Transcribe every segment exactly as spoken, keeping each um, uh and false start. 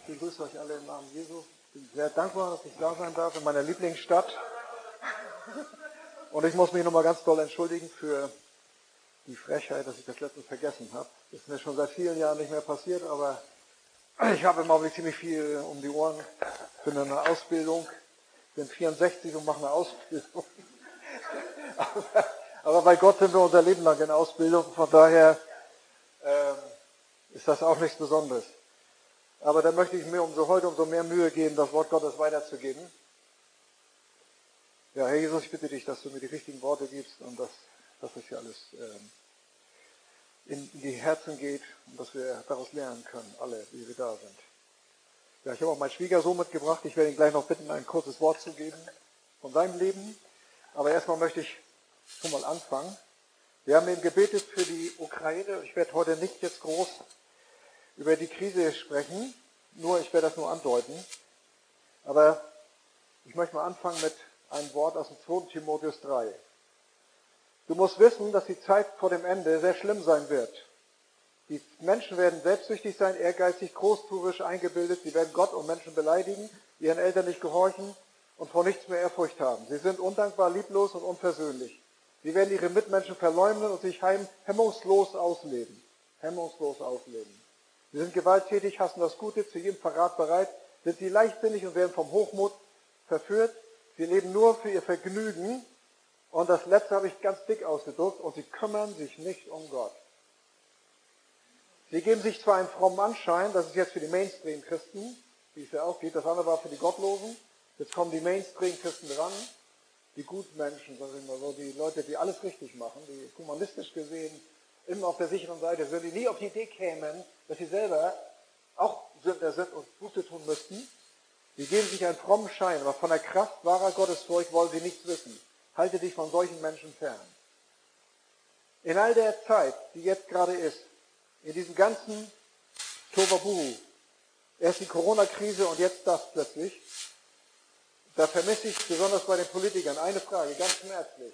Ich begrüße euch alle im Namen Jesu. Ich bin sehr dankbar, dass ich da sein darf in meiner Lieblingsstadt. Und ich muss mich nochmal ganz doll entschuldigen für die Frechheit, dass ich das letztens vergessen habe. Das ist mir schon seit vielen Jahren nicht mehr passiert, aber ich habe im Augenblick ziemlich viel um die Ohren. Ich bin in einer Ausbildung, bin vierundsechzig und mache eine Ausbildung. aber, aber bei Gott sind wir unser Leben lang in Ausbildung. Von daher ähm, ist das auch nichts Besonderes. Aber da möchte ich mir umso heute umso mehr Mühe geben, das Wort Gottes weiterzugeben. Ja, Herr Jesus, ich bitte dich, dass du mir die richtigen Worte gibst und dass, dass das hier alles ähm, in, in die Herzen geht und dass wir daraus lernen können, alle, wie wir da sind. Ja, ich habe auch meinen Schwiegersohn mitgebracht. Ich werde ihn gleich noch bitten, ein kurzes Wort zu geben von seinem Leben. Aber erstmal möchte ich schon mal anfangen. Wir haben eben gebetet für die Ukraine. Ich werde heute nicht jetzt groß über die Krise sprechen, nur ich werde das nur andeuten. Aber ich möchte mal anfangen mit einem Wort aus dem zweiten Timotheus drei. Du musst wissen, dass die Zeit vor dem Ende sehr schlimm sein wird. Die Menschen werden selbstsüchtig sein, ehrgeizig, großtuerisch eingebildet. Sie werden Gott und Menschen beleidigen, ihren Eltern nicht gehorchen und vor nichts mehr Ehrfurcht haben. Sie sind undankbar, lieblos und unversöhnlich. Sie werden ihre Mitmenschen verleumden und sich heim, hemmungslos ausleben. Hemmungslos ausleben. Sie sind gewalttätig, hassen das Gute, zu jedem Verrat bereit, sind sie leichtsinnig und werden vom Hochmut verführt. Sie leben nur für ihr Vergnügen. Und das Letzte habe ich ganz dick ausgedruckt. Und sie kümmern sich nicht um Gott. Sie geben sich zwar einen frommen Anschein, das ist jetzt für die Mainstream-Christen, wie es ja auch geht, das andere war für die Gottlosen. Jetzt kommen die Mainstream-Christen dran, die Gutmenschen, sagen wir mal so, die Leute, die alles richtig machen, die humanistisch gesehen immer auf der sicheren Seite sind, die nie auf die Idee kämen, dass sie selber auch Sünder sind und Buße tun müssten. Die geben sich einen frommen Schein, aber von der Kraft wahrer Gottesfurcht wollen sie nichts wissen. Halte dich von solchen Menschen fern. In all der Zeit, die jetzt gerade ist, in diesem ganzen Tohuwabohu, erst die Corona-Krise und jetzt das plötzlich, da vermisse ich besonders bei den Politikern eine Frage, ganz schmerzlich.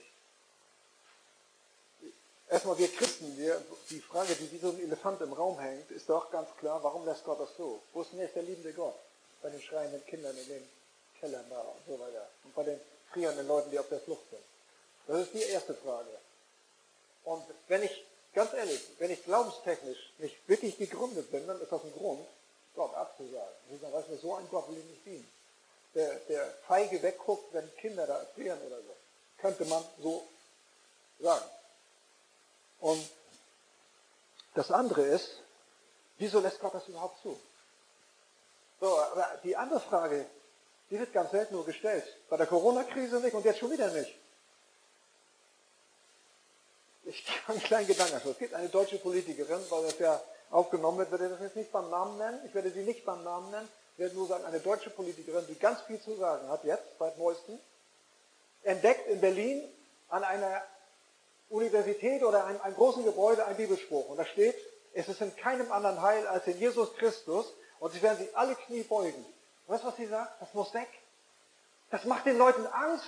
Erstmal wir Christen, wir, die Frage, die wie so ein Elefant im Raum hängt, ist doch ganz klar, warum lässt Gott das so? Wo ist denn jetzt der liebende Gott? Bei den schreienden Kindern in den Kellern da und so weiter. Und bei den frierenden Leuten, die auf der Flucht sind. Das ist die erste Frage. Und wenn ich, ganz ehrlich, wenn ich glaubenstechnisch nicht wirklich gegründet bin, dann ist das ein Grund, Gott abzusagen. Und dann weiß man, so ein Gott will ich nicht dienen. Der, der feige wegguckt, wenn Kinder da erfrieren oder so. Könnte man so sagen. Und das andere ist, wieso lässt Gott das überhaupt zu? So, aber die andere Frage, die wird ganz selten nur gestellt. Bei der Corona-Krise nicht und jetzt schon wieder nicht. Ich habe einen kleinen Gedanken. Es gibt eine deutsche Politikerin, weil das ja aufgenommen wird, werde ich das jetzt nicht beim Namen nennen. Ich werde sie nicht beim Namen nennen. Ich werde nur sagen, eine deutsche Politikerin, die ganz viel zu sagen hat, jetzt, seit neuestem, entdeckt in Berlin an einer Universität oder einem, einem großen Gebäude ein Bibelspruch. Und da steht, es ist in keinem anderen Heil als in Jesus Christus und sie werden sich alle Knie beugen. Weißt du, was sie sagt? Das muss weg. Das macht den Leuten Angst.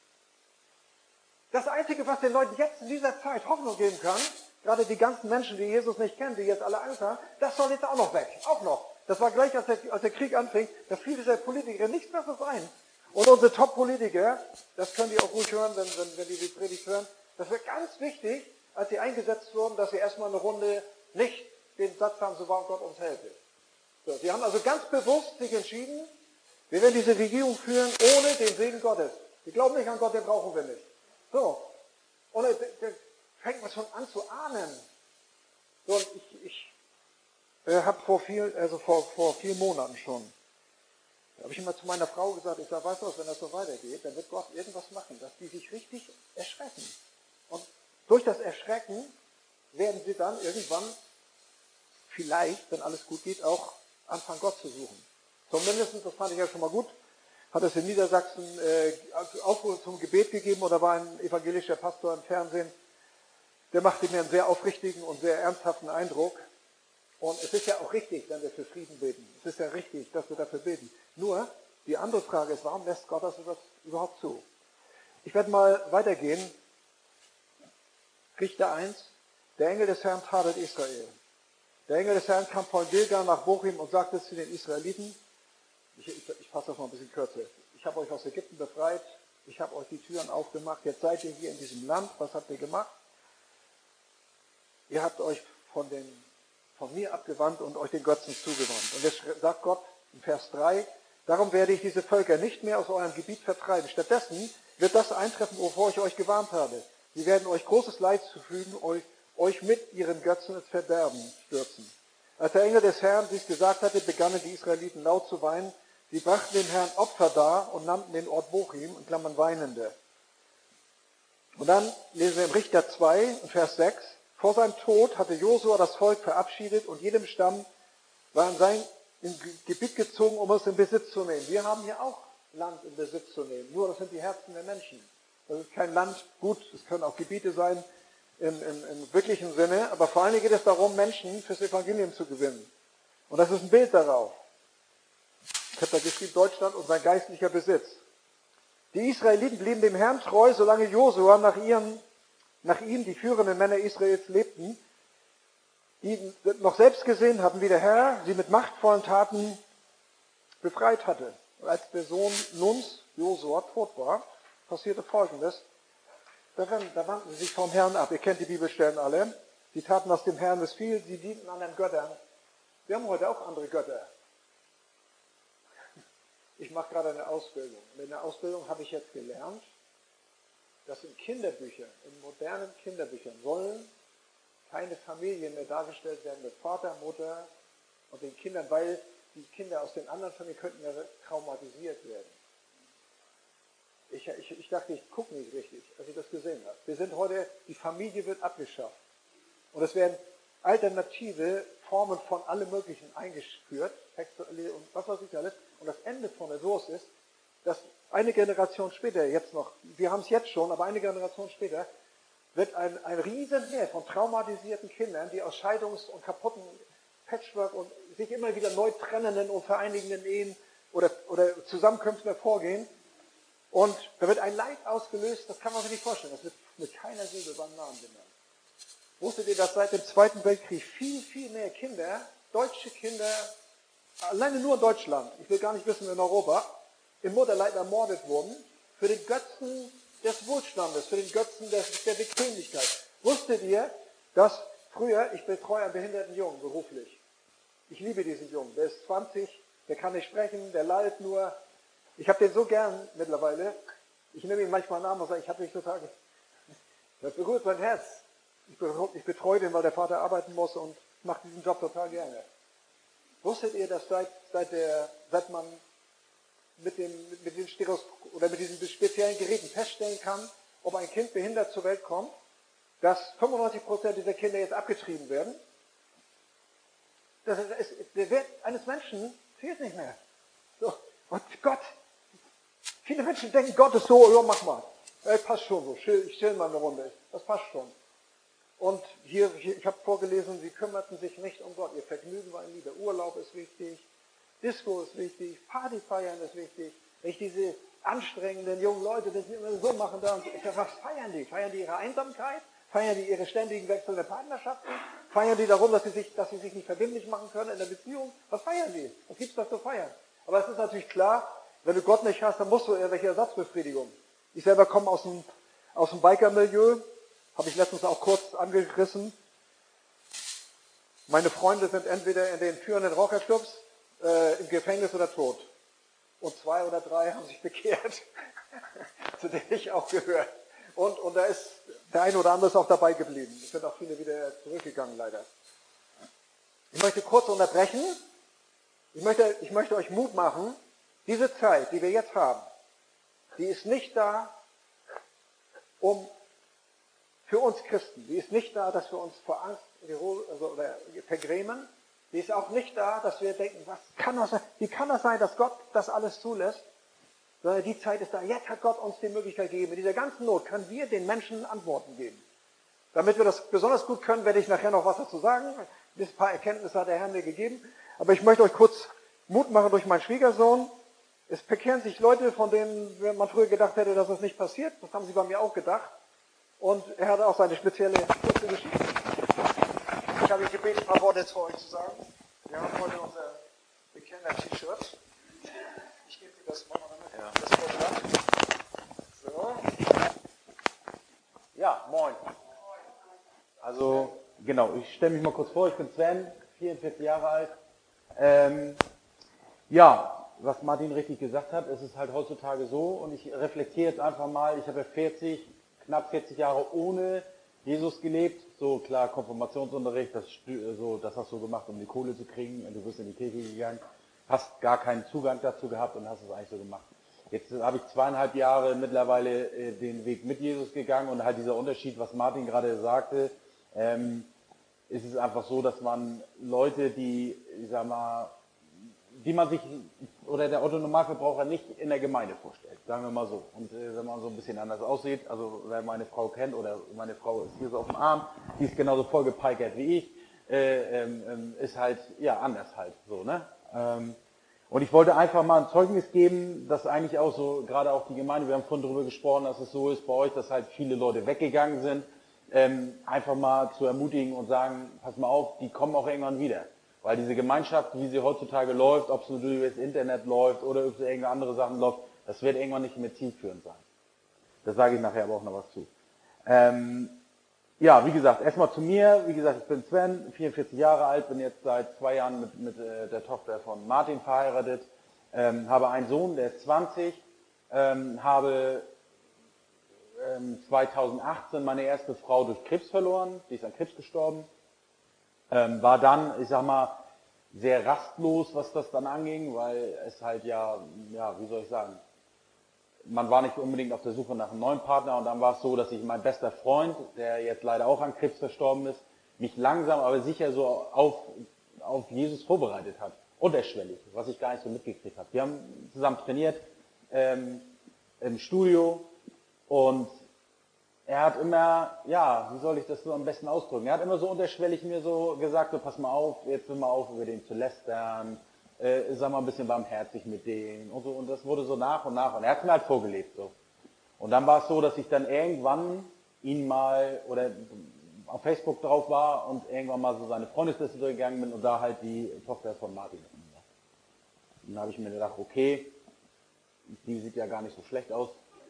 Das Einzige, was den Leuten jetzt in dieser Zeit Hoffnung geben kann, gerade die ganzen Menschen, die Jesus nicht kennen, die jetzt alle Angst haben, das soll jetzt auch noch weg. Auch noch. Das war gleich, als der, als der Krieg anfing, da fiel dieser Politiker nichts Besseres ein. Und unsere Top-Politiker, das können die auch ruhig hören, wenn, wenn, wenn die die Predigt hören, das war ganz wichtig, als sie eingesetzt wurden, dass sie erstmal eine Runde nicht den Satz haben, so wahr Gott uns helfe. So, sie haben also ganz bewusst sich entschieden, wir werden diese Regierung führen ohne den Segen Gottes. Wir glauben nicht an Gott, den brauchen wir nicht. So, und da fängt man schon an zu ahnen. So, und ich, ich äh, habe vor viel, also vor, vor vielen Monaten schon, da habe ich immer zu meiner Frau gesagt, ich sage, weißt du was, wenn das so weitergeht, dann wird Gott irgendwas machen, dass die sich richtig erschrecken. Und durch das Erschrecken werden sie dann irgendwann, vielleicht, wenn alles gut geht, auch anfangen, Gott zu suchen. Zumindest, das fand ich ja schon mal gut, hat es in Niedersachsen äh, Aufruf zum Gebet gegeben oder war ein evangelischer Pastor im Fernsehen. Der machte mir einen sehr aufrichtigen und sehr ernsthaften Eindruck. Und es ist ja auch richtig, wenn wir für Frieden beten. Es ist ja richtig, dass wir dafür beten. Nur, die andere Frage ist, warum lässt Gott das überhaupt zu? Ich werde mal weitergehen. Richter eins. Der Engel des Herrn tadelt Israel. Der Engel des Herrn kam von Gilgal nach Bochim und sagte zu den Israeliten, ich, ich, ich fasse das mal ein bisschen kürzer, ich habe euch aus Ägypten befreit, ich habe euch die Türen aufgemacht, jetzt seid ihr hier in diesem Land, was habt ihr gemacht? Ihr habt euch von, den, von mir abgewandt und euch den Götzen zugewandt. Und jetzt sagt Gott in Vers drei, darum werde ich diese Völker nicht mehr aus eurem Gebiet vertreiben. Stattdessen wird das eintreffen, wovor ich euch gewarnt habe. Sie werden euch großes Leid zufügen, euch, euch mit ihren Götzen ins Verderben stürzen. Als der Engel des Herrn dies gesagt hatte, begannen die Israeliten laut zu weinen. Sie brachten dem Herrn Opfer dar und nannten den Ort Bochim, in Klammern Weinende. Und dann lesen wir im Richter zwei, Vers sechs, vor seinem Tod hatte Josua das Volk verabschiedet und jedem Stamm war in sein Gebiet gezogen, um es in Besitz zu nehmen. Wir haben hier auch Land in Besitz zu nehmen, nur das sind die Herzen der Menschen. Das ist kein Land, gut, es können auch Gebiete sein im, im, im wirklichen Sinne, aber vor allen Dingen geht es darum, Menschen fürs Evangelium zu gewinnen. Und das ist ein Bild darauf. Ich habe da geschrieben, Deutschland und sein geistlicher Besitz. Die Israeliten blieben dem Herrn treu, solange Josua nach, ihren, nach ihm die führenden Männer Israels lebten, die noch selbst gesehen hatten, wie der Herr sie mit machtvollen Taten befreit hatte. Und als der Sohn Nuns, Josua, tot war, passierte Folgendes. Da wandten sie sich vom Herrn ab. Ihr kennt die Bibelstellen alle. Sie taten, was dem Herrn missfiel. Sie dienten anderen Göttern. Wir haben heute auch andere Götter. Ich mache gerade eine Ausbildung. Und in der Ausbildung habe ich jetzt gelernt, dass in Kinderbüchern, in modernen Kinderbüchern sollen keine Familien mehr dargestellt werden mit Vater, Mutter und den Kindern, weil die Kinder aus den anderen Familien könnten ja traumatisiert werden. Ich, ich, ich dachte, ich gucke nicht richtig, als ich das gesehen habe. Wir sind heute, die Familie wird abgeschafft. Und es werden alternative Formen von allem Möglichen eingeführt, sexuelle und was weiß ich alles. Und das Ende von der Source ist, dass eine Generation später, jetzt noch, wir haben es jetzt schon, aber eine Generation später, wird ein, ein Riesenmeer von traumatisierten Kindern, die aus Scheidungs- und kaputten Patchwork und sich immer wieder neu trennenden und vereinigenden Ehen oder, oder Zusammenkünften hervorgehen. Und da wird ein Leid ausgelöst, das kann man sich nicht vorstellen. Das wird mit keiner Silbe beim Namen genannt. Wusstet ihr, dass seit dem Zweiten Weltkrieg viel, viel mehr Kinder, deutsche Kinder, alleine nur in Deutschland, ich will gar nicht wissen in Europa, im Mutterleib ermordet wurden, für den Götzen des Wohlstandes, für den Götzen des, der Bequemlichkeit. Wusstet ihr, dass früher, ich betreue einen behinderten Jungen beruflich. Ich liebe diesen Jungen, der ist zwanzig, der kann nicht sprechen, der lallt nur. Ich habe den so gern mittlerweile. Ich nehme ihn manchmal Namen und sage, ich habe mich total, das berührt mein Herz. Ich betreue den, weil der Vater arbeiten muss und mache diesen Job total gerne. Wusstet ihr, dass seit, seit, der, seit man mit, dem, mit, den Stereos oder mit diesen speziellen Geräten feststellen kann, ob ein Kind behindert zur Welt kommt, dass fünfundneunzig Prozent dieser Kinder jetzt abgetrieben werden? Das ist, der Wert eines Menschen fehlt nicht mehr. So. Und Gott, viele Menschen denken, Gott ist so, ja, mach mal. Ja, passt schon so, ich chill mal eine Runde. Das passt schon. Und hier, hier ich habe vorgelesen, sie kümmerten sich nicht um Gott. Ihr Vergnügen war in Liebe. Urlaub ist wichtig, Disco ist wichtig, Party feiern ist wichtig. Nicht diese anstrengenden jungen Leute, die immer so machen da. Und ich sage, was feiern die? Feiern die ihre Einsamkeit? Feiern die ihre ständigen wechselnden Partnerschaften? Feiern die darum, dass sie sich, dass sie sich nicht verbindlich machen können in der Beziehung? Was feiern die? Was gibt's da zu feiern? Aber es ist natürlich klar, wenn du Gott nicht hast, dann musst du irgendwelche Ersatzbefriedigung. Ich selber komme aus dem, aus dem Biker-Milieu, habe ich letztens auch kurz angerissen. Meine Freunde sind entweder in den führenden Rockerclubs, äh, im Gefängnis oder tot. Und zwei oder drei haben sich bekehrt, zu denen ich auch gehöre. Und, und da ist der eine oder andere ist auch dabei geblieben. Es sind auch viele wieder zurückgegangen, leider. Ich möchte kurz unterbrechen. Ich möchte, ich möchte euch Mut machen, diese Zeit, die wir jetzt haben, die ist nicht da, um für uns Christen, die ist nicht da, dass wir uns vor Angst also, oder vergrämen. Die ist auch nicht da, dass wir denken, was kann das sein? Wie kann das sein, dass Gott das alles zulässt? Sondern die Zeit ist da. Jetzt hat Gott uns die Möglichkeit gegeben. In dieser ganzen Not können wir den Menschen Antworten geben. Damit wir das besonders gut können, werde ich nachher noch was dazu sagen. Ein paar Erkenntnisse hat der Herr mir gegeben. Aber ich möchte euch kurz Mut machen durch meinen Schwiegersohn. Es bekehren sich Leute, von denen man früher gedacht hätte, dass es nicht passiert. Das haben sie bei mir auch gedacht. Und er hatte auch seine spezielle kurze Geschichte. Ich habe ich gebeten, ein paar Worte zu euch zu sagen. Wir haben heute unser Bekenner-T-Shirt. Ich gebe dir das mal damit. Ja. Das Vortrag. So. Ja, moin. Also, genau, ich stelle mich mal kurz vor, ich bin Sven, vierundvierzig Jahre alt. Ähm, ja, was Martin richtig gesagt hat, es ist halt heutzutage so, und ich reflektiere jetzt einfach mal, ich habe ja vierzig, knapp vierzig Jahre ohne Jesus gelebt. So klar, Konfirmationsunterricht, das, so, das hast du gemacht, um die Kohle zu kriegen, und du bist in die Kirche gegangen, hast gar keinen Zugang dazu gehabt und hast es eigentlich so gemacht. Jetzt habe ich zweieinhalb Jahre mittlerweile äh, den Weg mit Jesus gegangen, und halt dieser Unterschied, was Martin gerade sagte, ähm, ist es einfach so, dass man Leute, die, ich sag mal, die man sich, oder der Otto-Normalverbraucher nicht in der Gemeinde vorstellt, sagen wir mal so. Und äh, wenn man so ein bisschen anders aussieht, also wer meine Frau kennt, oder meine Frau ist hier so auf dem Arm, die ist genauso vollgepeikert wie ich, äh, ähm, ist halt, ja, anders halt so, ne? Ähm, und ich wollte einfach mal ein Zeugnis geben, dass eigentlich auch so, gerade auch die Gemeinde, wir haben vorhin darüber gesprochen, dass es so ist bei euch, dass halt viele Leute weggegangen sind, ähm, einfach mal zu ermutigen und sagen, pass mal auf, die kommen auch irgendwann wieder. Weil diese Gemeinschaft, wie sie heutzutage läuft, ob es nur durch das Internet läuft oder über irgendeine andere Sachen läuft, das wird irgendwann nicht mehr zielführend sein. Das sage ich nachher aber auch noch was zu. Ähm, ja, wie gesagt, erstmal zu mir. Wie gesagt, ich bin Sven, vierundvierzig Jahre alt, bin jetzt seit zwei Jahren mit, mit äh, der Tochter von Martin verheiratet, ähm, habe einen Sohn, der ist zwanzig, ähm, habe ähm, zweitausendachtzehn meine erste Frau durch Krebs verloren, die ist an Krebs gestorben. Ähm, war dann, ich sag mal, sehr rastlos, was das dann anging, weil es halt ja, ja, wie soll ich sagen, man war nicht unbedingt auf der Suche nach einem neuen Partner, und dann war es so, dass ich mein bester Freund, der jetzt leider auch an Krebs verstorben ist, mich langsam, aber sicher so auf, auf Jesus vorbereitet hat. Unterschwellig, was ich gar nicht so mitgekriegt habe. Wir haben zusammen trainiert ähm, im Studio, und er hat immer, ja, wie soll ich das so am besten ausdrücken? Er hat immer so unterschwellig mir so gesagt, so pass mal auf, jetzt hör mal auf, über den zu lästern, äh, sag mal ein bisschen barmherzig mit denen und so. Und das wurde so nach und nach. Und er hat mir halt vorgelebt, so. Und dann war es so, dass ich dann irgendwann ihn mal, oder auf Facebook drauf war und irgendwann mal so seine Freundesliste durchgegangen bin, und da halt die Tochter von Martin war. Und dann habe ich mir gedacht, okay, die sieht ja gar nicht so schlecht aus,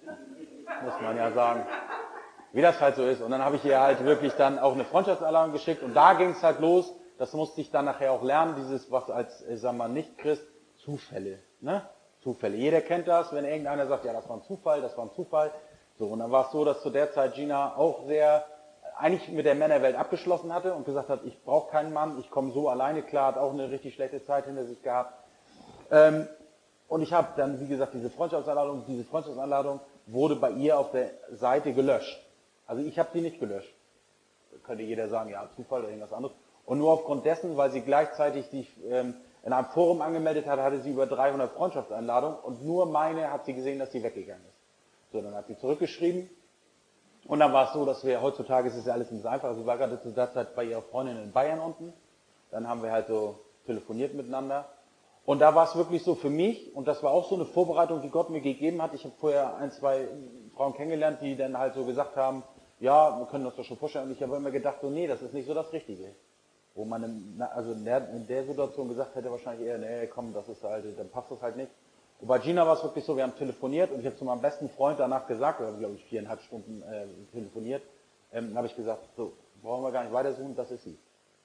muss man ja sagen. Wie das halt so ist. Und dann habe ich ihr halt wirklich dann auch eine Freundschaftsalarm geschickt, und da ging es halt los. Das musste ich dann nachher auch lernen, dieses, was als, ich sag mal, Nicht-Christ, Zufälle, ne? Zufälle. Jeder kennt das, wenn irgendeiner sagt, ja, das war ein Zufall, das war ein Zufall. So, und dann war es so, dass zu der Zeit Gina auch sehr, eigentlich mit der Männerwelt abgeschlossen hatte und gesagt hat, ich brauche keinen Mann, ich komme so alleine klar, hat auch eine richtig schlechte Zeit hinter sich gehabt. Ähm, und ich habe dann, wie gesagt, diese Freundschaftsanladung, diese Freundschaftsanladung wurde bei ihr auf der Seite gelöscht. Also ich habe sie nicht gelöscht. Da könnte jeder sagen, ja, Zufall oder irgendwas anderes. Und nur aufgrund dessen, weil sie gleichzeitig sich ähm, in einem Forum angemeldet hat, hatte sie über dreihundert Freundschaftseinladungen, und nur meine hat sie gesehen, dass sie weggegangen ist. So, dann hat sie zurückgeschrieben, und dann war es so, dass wir, heutzutage ist es ja alles ein bisschen einfacher, sie war gerade zu der Zeit bei ihrer Freundin in Bayern unten, dann haben wir halt so telefoniert miteinander. Und da war es wirklich so für mich, und das war auch so eine Vorbereitung, die Gott mir gegeben hat. Ich habe vorher ein, zwei Frauen kennengelernt, die dann halt so gesagt haben, ja, wir können uns das schon vorstellen. Und ich habe immer gedacht, so, nee, das ist nicht so das Richtige. Wo man in, also in der, in der Situation gesagt hätte, wahrscheinlich eher, nee, komm, das ist halt, dann passt das halt nicht. Und bei Gina war es wirklich so, wir haben telefoniert, und ich habe zu meinem besten Freund danach gesagt, wir haben, glaube ich, viereinhalb Stunden äh, telefoniert, ähm, habe ich gesagt, so, brauchen wir gar nicht weitersuchen, das ist sie.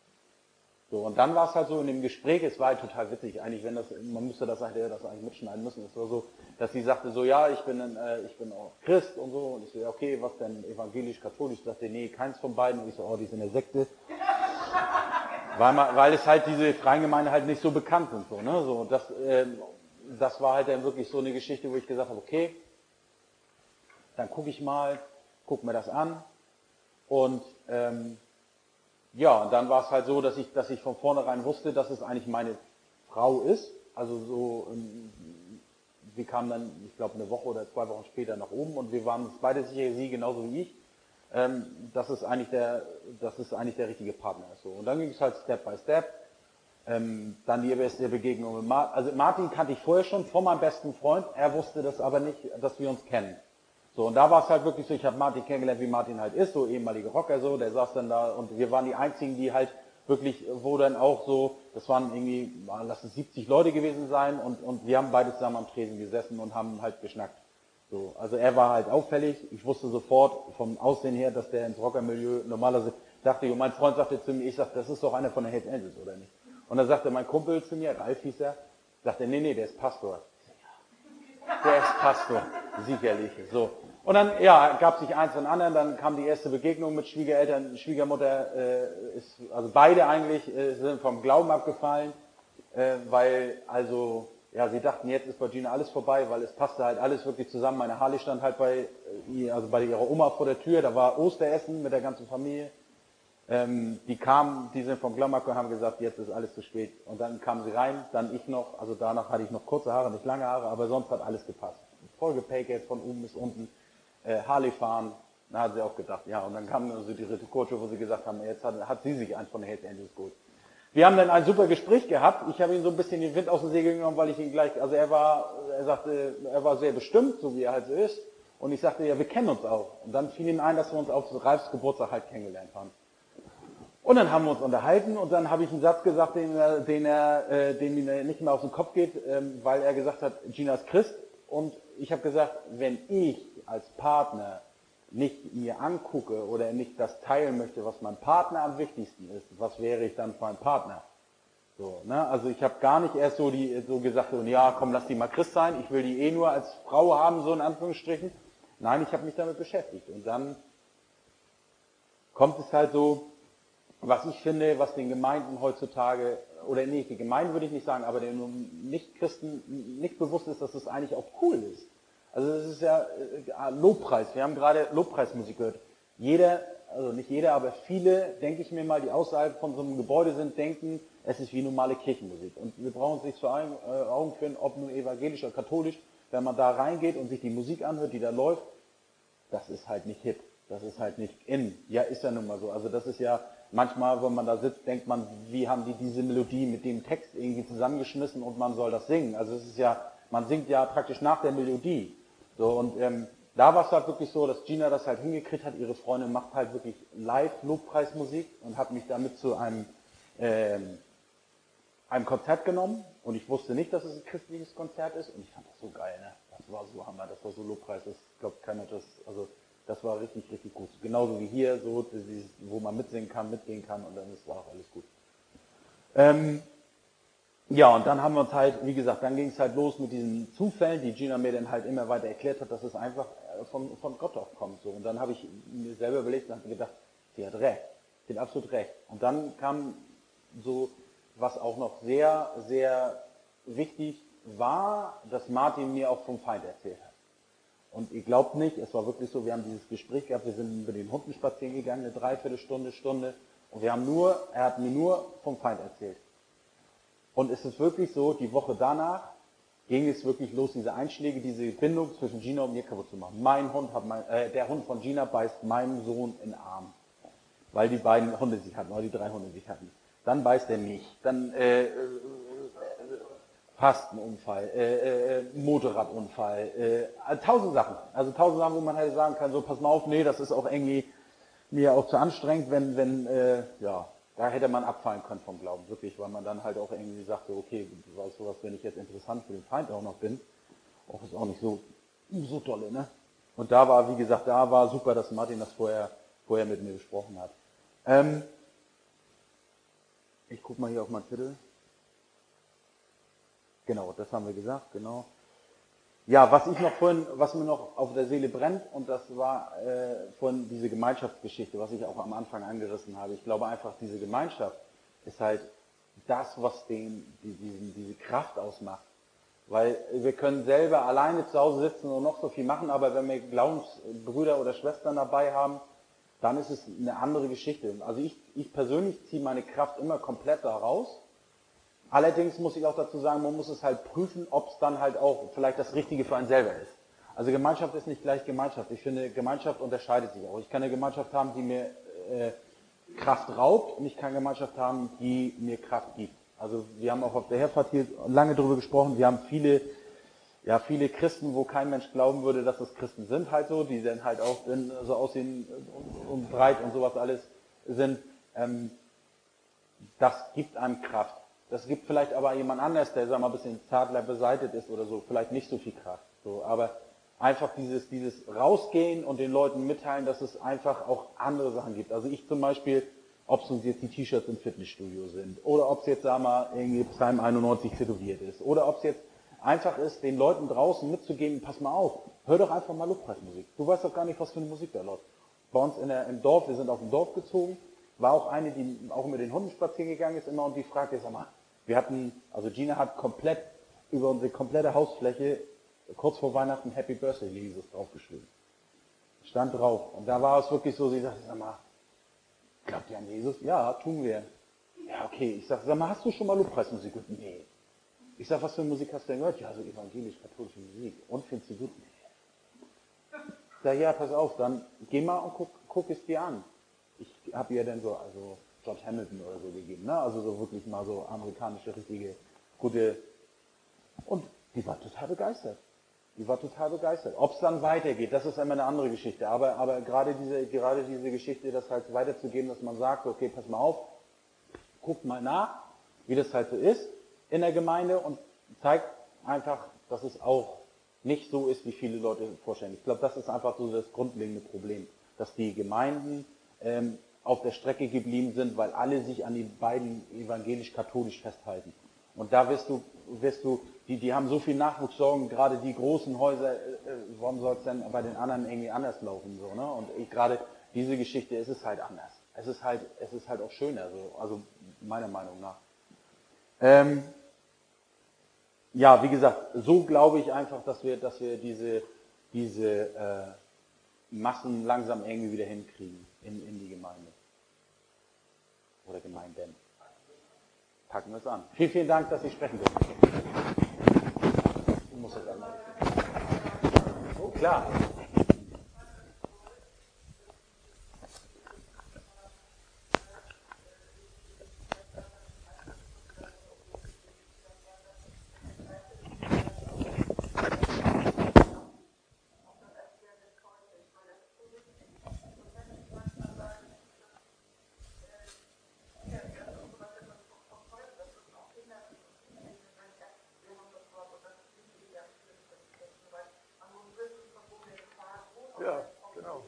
So, und dann war es halt so in dem Gespräch, es war halt total witzig, eigentlich, wenn das, man müsste das, hätte das eigentlich mitschneiden müssen, es war so, dass sie sagte so, ja, ich bin, äh, ich bin auch Christ und so, und ich so, ja, okay, was denn, evangelisch, katholisch, sagte, nee, keins von beiden, und ich so, oh, die ist in der Sekte, weil, man, weil es halt diese freien Gemeinden halt nicht so bekannt sind, so, ne, so, das, äh, das war halt dann wirklich so eine Geschichte, wo ich gesagt habe, okay, dann gucke ich mal, guck mir das an, und, ähm, ja, und dann war es halt so, dass ich, dass ich von vornherein wusste, dass es eigentlich meine Frau ist. Also so, ähm, wir kamen dann, ich glaube, eine Woche oder zwei Wochen später nach oben, und wir waren uns beide sicher, sie genauso wie ich, ähm, dass es eigentlich der, dass es eigentlich der richtige Partner ist. So. Und dann ging es halt Step by Step. Ähm, dann die erste Begegnung mit Martin. Also Martin kannte ich vorher schon, von meinem besten Freund. Er wusste das aber nicht, dass wir uns kennen. So, und da war es halt wirklich so, ich habe Martin kennengelernt, wie Martin halt ist, so ehemaliger Rocker, so, der saß dann da, und wir waren die einzigen, die halt wirklich, wo dann auch so, das waren irgendwie, lass es siebzig Leute gewesen sein und, und wir haben beide zusammen am Tresen gesessen und haben halt geschnackt. So, also er war halt auffällig, ich wusste sofort vom Aussehen her, dass der ins Rockermilieu normalerweise dachte ich, und mein Freund sagte zu mir, ich sagte, das ist doch einer von den Hells Angels, oder nicht? Und dann sagte mein Kumpel zu mir, Ralf hieß er, sagte, nee, nee, der ist Pastor. Der ist Pastor, sicherlich. So. Und dann, ja, gab sich eins und anderen, dann kam die erste Begegnung mit Schwiegereltern, Schwiegermutter, äh, ist, also beide eigentlich äh, sind vom Glauben abgefallen, äh, weil, also, ja, sie dachten, jetzt ist bei Gina alles vorbei, weil es passte halt alles wirklich zusammen. Meine Harley stand halt bei, ihr, also bei ihrer Oma vor der Tür, da war Osteressen mit der ganzen Familie. Ähm, die kamen, die sind vom Glauben und haben gesagt, jetzt ist alles zu spät. Und dann kamen sie rein, dann ich noch, also danach hatte ich noch kurze Haare, nicht lange Haare, aber sonst hat alles gepasst. Voll gepacket von oben bis unten, äh, Harley fahren, da hat sie auch gedacht, ja, und dann kam also die dritte Kutsche, wo sie gesagt haben, jetzt hat, hat sie sich eins von den Hells Angels geholt. Wir haben dann ein super Gespräch gehabt, ich habe ihm so ein bisschen den Wind aus dem Segel genommen, weil ich ihn gleich, also er war, er sagte, er war sehr bestimmt, so wie er halt so ist, und ich sagte, ja, wir kennen uns auch. Und dann fiel ihm ein, dass wir uns auf Ralfs Geburtstag halt kennengelernt haben. Und dann haben wir uns unterhalten und dann habe ich einen Satz gesagt, den er, den er, äh, den mir nicht mehr aus dem Kopf geht, ähm, weil er gesagt hat, Gina ist Christ. Und ich habe gesagt, wenn ich als Partner nicht mir angucke oder nicht das teilen möchte, was meinem Partner am wichtigsten ist, was wäre ich dann für ein Partner? So, ne? Also ich habe gar nicht erst so, die, so gesagt, so, ja komm, lass die mal Christ sein, ich will die eh nur als Frau haben, so in Anführungsstrichen. Nein, ich habe mich damit beschäftigt. Und dann kommt es halt so, was ich finde, was den Gemeinden heutzutage, oder nee, die Gemeinden würde ich nicht sagen, aber den Nicht-Christen nicht bewusst ist, dass es eigentlich auch cool ist. Also das ist ja äh, Lobpreis, wir haben gerade Lobpreismusik gehört. Jeder, also nicht jeder, aber viele, denke ich mir mal, die außerhalb von so einem Gebäude sind, denken, es ist wie normale Kirchenmusik. Und wir brauchen uns nicht zu Augen führen, ob nun evangelisch oder katholisch, wenn man da reingeht und sich die Musik anhört, die da läuft, das ist halt nicht hip, das ist halt nicht in. Ja, ist ja nun mal so. Also das ist ja, manchmal, wenn man da sitzt, denkt man, wie haben die diese Melodie mit dem Text irgendwie zusammengeschmissen und man soll das singen. Also es ist ja, man singt ja praktisch nach der Melodie. So, und ähm, da war es halt wirklich so, dass Gina das halt hingekriegt hat, ihre Freundin macht halt wirklich Live-Lobpreismusik und hat mich damit zu einem, ähm, einem Konzert genommen und ich wusste nicht, dass es ein christliches Konzert ist und ich fand das so geil, ne? Das war so Hammer, das war so Lobpreis, das glaubt keiner, das, also das war richtig, richtig gut. Genauso wie hier, so, wo man mitsingen kann, mitgehen kann und dann ist auch alles gut. Ähm, ja, und dann haben wir uns halt, wie gesagt, dann ging es halt los mit diesen Zufällen, die Gina mir dann halt immer weiter erklärt hat, dass es einfach von, von Gott auch kommt. So. Und dann habe ich mir selber überlegt und habe gedacht, sie hat recht, sie hat absolut recht. Und dann kam so, was auch noch sehr, sehr wichtig war, dass Martin mir auch vom Feind erzählt hat. Und ihr glaubt nicht, es war wirklich so, wir haben dieses Gespräch gehabt, wir sind mit den Hunden spazieren gegangen, eine Dreiviertelstunde, Stunde, und wir haben nur, er hat mir nur vom Feind erzählt. Und es ist wirklich so, die Woche danach ging es wirklich los, diese Einschläge, diese Bindung zwischen Gina und mir kaputt zu machen. Mein Hund hat mein, äh, der Hund von Gina beißt meinem Sohn in den Arm, weil die beiden Hunde sich hatten, oder die drei Hunde sich hatten. Dann beißt er mich, dann äh, äh, fast ein Unfall, äh, äh, Motorradunfall, äh, tausend Sachen. Also tausend Sachen, wo man halt sagen kann, so pass mal auf, nee, das ist auch irgendwie mir auch zu anstrengend, wenn, wenn, äh, ja, da hätte man abfallen können vom Glauben, wirklich, weil man dann halt auch irgendwie sagte, okay, du weißt sowas, wenn ich jetzt interessant für den Feind auch noch bin, auch ist auch nicht so, so dolle, ne? Und da war, wie gesagt, da war super, dass Martin das vorher, vorher mit mir besprochen hat. Ähm, ich guck mal hier auf mein Titel. Genau, das haben wir gesagt, genau. Ja, was ich noch vorhin, was mir noch auf der Seele brennt, und das war äh, vorhin diese Gemeinschaftsgeschichte, was ich auch am Anfang angerissen habe. Ich glaube einfach, diese Gemeinschaft ist halt das, was den, die, die, diese Kraft ausmacht. Weil wir können selber alleine zu Hause sitzen und noch so viel machen, aber wenn wir Glaubensbrüder oder Schwestern dabei haben, dann ist es eine andere Geschichte. Also ich, ich persönlich ziehe meine Kraft immer komplett da raus. Allerdings muss ich auch dazu sagen, man muss es halt prüfen, ob es dann halt auch vielleicht das Richtige für einen selber ist. Also Gemeinschaft ist nicht gleich Gemeinschaft. Ich finde, Gemeinschaft unterscheidet sich auch. Ich kann eine Gemeinschaft haben, die mir äh, Kraft raubt, und ich kann eine Gemeinschaft haben, die mir Kraft gibt. Also wir haben auch auf der Herfahrt hier lange darüber gesprochen. Wir haben viele, ja, viele Christen, wo kein Mensch glauben würde, dass es Christen sind, halt so, die dann halt auch so aussehen und breit und sowas alles sind. Ähm, das gibt einem Kraft. Das gibt vielleicht aber jemand anders, der, sag mal, ein bisschen zartler beseitigt ist oder so, vielleicht nicht so viel Kraft. So, aber einfach dieses, dieses Rausgehen und den Leuten mitteilen, dass es einfach auch andere Sachen gibt. Also ich zum Beispiel, ob es uns jetzt die T-Shirts im Fitnessstudio sind oder ob es jetzt, sag mal, irgendwie Psalm einundneunzig tätowiert ist oder ob es jetzt einfach ist, den Leuten draußen mitzugeben, pass mal auf, hör doch einfach mal Lobpreismusik. Du weißt doch gar nicht, was für eine Musik da läuft. Bei uns in der, im Dorf, wir sind auf dem Dorf gezogen, war auch eine, die auch mit den Hunden spazieren gegangen ist immer und die fragte, sag mal, wir hatten, also Gina hat komplett über unsere komplette Hausfläche kurz vor Weihnachten Happy Birthday Jesus draufgeschrieben. Stand drauf. Und da war es wirklich so, sie sagte, sag mal, glaubt ihr an Jesus? Ja, tun wir. Ja, okay. Ich sag, sag mal, hast du schon mal Lobpreismusik gehört? Nee. Ich sag, was für Musik hast du denn gehört? Ja, so evangelisch-katholische Musik. Und findest du gut? Nee. Ich sag, ja, pass auf, dann geh mal und guck, guck es dir an. Ich habe ihr dann so, also George Hamilton oder so gegeben, ne? Also so wirklich mal so amerikanische, richtige, gute. Und die war total begeistert. Die war total begeistert. Ob es dann weitergeht, das ist immer eine andere Geschichte. Aber, aber gerade diese, gerade diese Geschichte, das halt weiterzugeben, dass man sagt, okay, pass mal auf, guckt mal nach, wie das halt so ist in der Gemeinde und zeigt einfach, dass es auch nicht so ist, wie viele Leute vorstellen. Ich glaube, das ist einfach so das grundlegende Problem, dass die Gemeinden ähm, auf der Strecke geblieben sind, weil alle sich an die beiden evangelisch-katholisch festhalten. Und da wirst du, wirst du, die, die haben so viel Nachwuchssorgen, gerade die großen Häuser, äh, warum soll es denn bei den anderen irgendwie anders laufen, so, ne? Und ich, gerade diese Geschichte, es ist halt anders. Es ist halt, es ist halt auch schöner, so, also meiner Meinung nach. Ähm, ja, wie gesagt, so glaube ich einfach, dass wir, dass wir diese, diese äh, Massen langsam irgendwie wieder hinkriegen in, in die Gemeinde. Oder Gemeinden. Packen wir es an. Vielen, vielen Dank, dass Sie sprechen durften. Ich muss das einmal. Oh, klar. Ja, genau.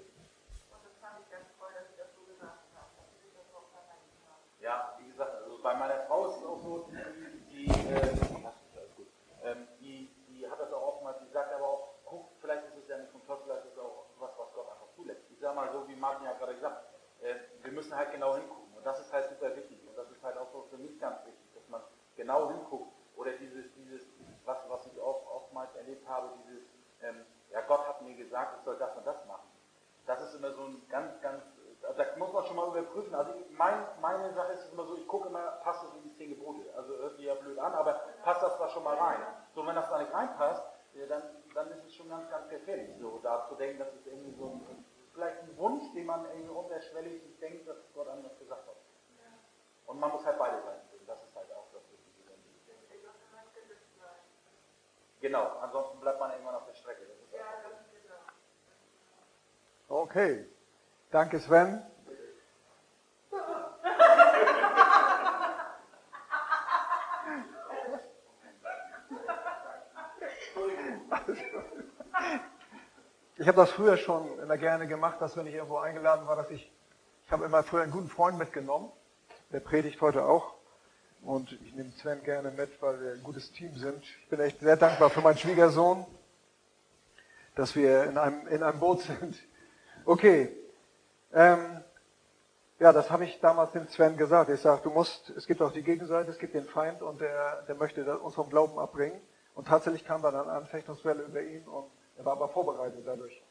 Ja, wie gesagt, also bei meiner Frau ist es auch so, die, die, äh, ähm, die, die hat das auch oftmals, die sagt aber auch, guck, vielleicht ist es ja nicht vom Teufel, vielleicht ist es auch was, was Gott einfach zulässt. Ich sage mal so, wie Martin ja gerade gesagt hat, äh, wir müssen halt genau hingucken. Und das ist halt super wichtig. Und das ist halt auch so für mich ganz wichtig, dass man genau hinguckt. Oder dieses, dieses was, was ich auch oftmals erlebt habe, dieses, ähm, ja, Gott hat mir gesagt, ich soll das und das machen. Das ist immer so ein ganz, ganz, da muss man schon mal überprüfen. Also ich, mein, meine Sache ist immer so, ich gucke immer, passt das in die zehn Gebote. Also hört sich ja blöd an, aber passt das da schon mal rein? So, wenn das da nicht reinpasst, ja, dann, dann ist es schon ganz, ganz gefährlich, so da zu denken, das ist irgendwie so ein, vielleicht ein Wunsch, den man irgendwie unterschwellig denkt, dass Gott einem das gesagt hat. Und man muss halt beide Seiten sehen, das ist halt auch das Wichtige. Genau, ansonsten bleibt man irgendwann auf der Strecke. Das ist Okay. Danke, Sven. Ich habe das früher schon immer gerne gemacht, dass wenn ich irgendwo eingeladen war, dass ich, ich habe immer früher einen guten Freund mitgenommen, der predigt heute auch. Und ich nehme Sven gerne mit, weil wir ein gutes Team sind. Ich bin echt sehr dankbar für meinen Schwiegersohn, dass wir in einem, in einem Boot sind. Okay. Ähm, ja, das habe ich damals dem Sven gesagt. Ich sage, du musst, es gibt auch die Gegenseite, es gibt den Feind und der, der möchte uns vom Glauben abbringen. Und tatsächlich kam dann eine Anfechtungswelle über ihn und er war aber vorbereitet dadurch.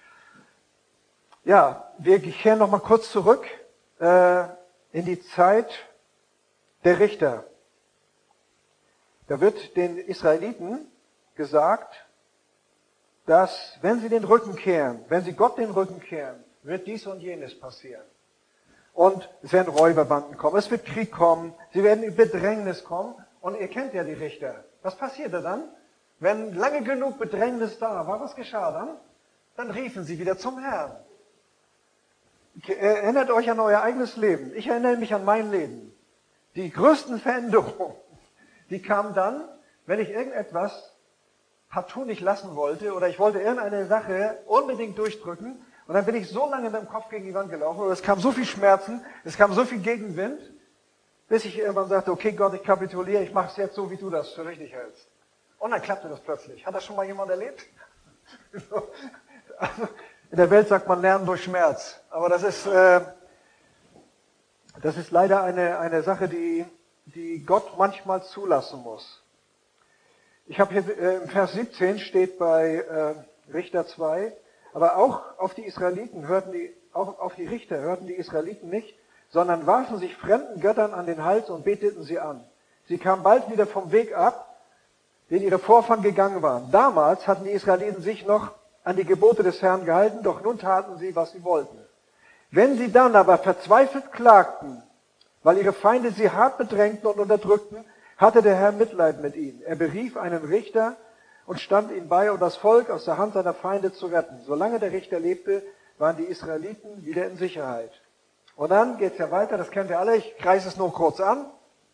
Ja, wir kehren noch mal kurz zurück äh, in die Zeit der Richter. Da wird den Israeliten gesagt, dass wenn sie den Rücken kehren, wenn sie Gott den Rücken kehren, wird dies und jenes passieren. Und es werden Räuberbanden kommen, es wird Krieg kommen, sie werden in Bedrängnis kommen. Und ihr kennt ja die Richter. Was passierte dann? Wenn lange genug Bedrängnis da war, was geschah dann? Dann riefen sie wieder zum Herrn. Erinnert euch an euer eigenes Leben. Ich erinnere mich an mein Leben. Die größten Veränderungen, die kamen dann, wenn ich irgendetwas partout nicht lassen wollte oder ich wollte irgendeine Sache unbedingt durchdrücken und dann bin ich so lange mit dem Kopf gegen die Wand gelaufen oder es kam so viel Schmerzen, es kam so viel Gegenwind, bis ich irgendwann sagte, okay Gott, ich kapituliere, ich mache es jetzt so, wie du das für richtig hältst. Und dann klappte das plötzlich. Hat das schon mal jemand erlebt? Also, in der Welt sagt man Lernen durch Schmerz. Aber das ist, äh, das ist leider eine, eine Sache, die, die Gott manchmal zulassen muss. Ich habe hier äh, im Vers siebzehn steht bei äh, Richter zwei, aber auch auf die Israeliten hörten die, auch auf die Richter hörten die Israeliten nicht, sondern warfen sich fremden Göttern an den Hals und beteten sie an. Sie kamen bald wieder vom Weg ab, den ihre Vorfahren gegangen waren. Damals hatten die Israeliten sich noch an die Gebote des Herrn gehalten, doch nun taten sie, was sie wollten. Wenn sie dann aber verzweifelt klagten, weil ihre Feinde sie hart bedrängten und unterdrückten, hatte der Herr Mitleid mit ihnen. Er berief einen Richter und stand ihnen bei, um das Volk aus der Hand seiner Feinde zu retten. Solange der Richter lebte, waren die Israeliten wieder in Sicherheit. Und dann geht's ja weiter, das kennt ihr alle, ich kreise es nur kurz an,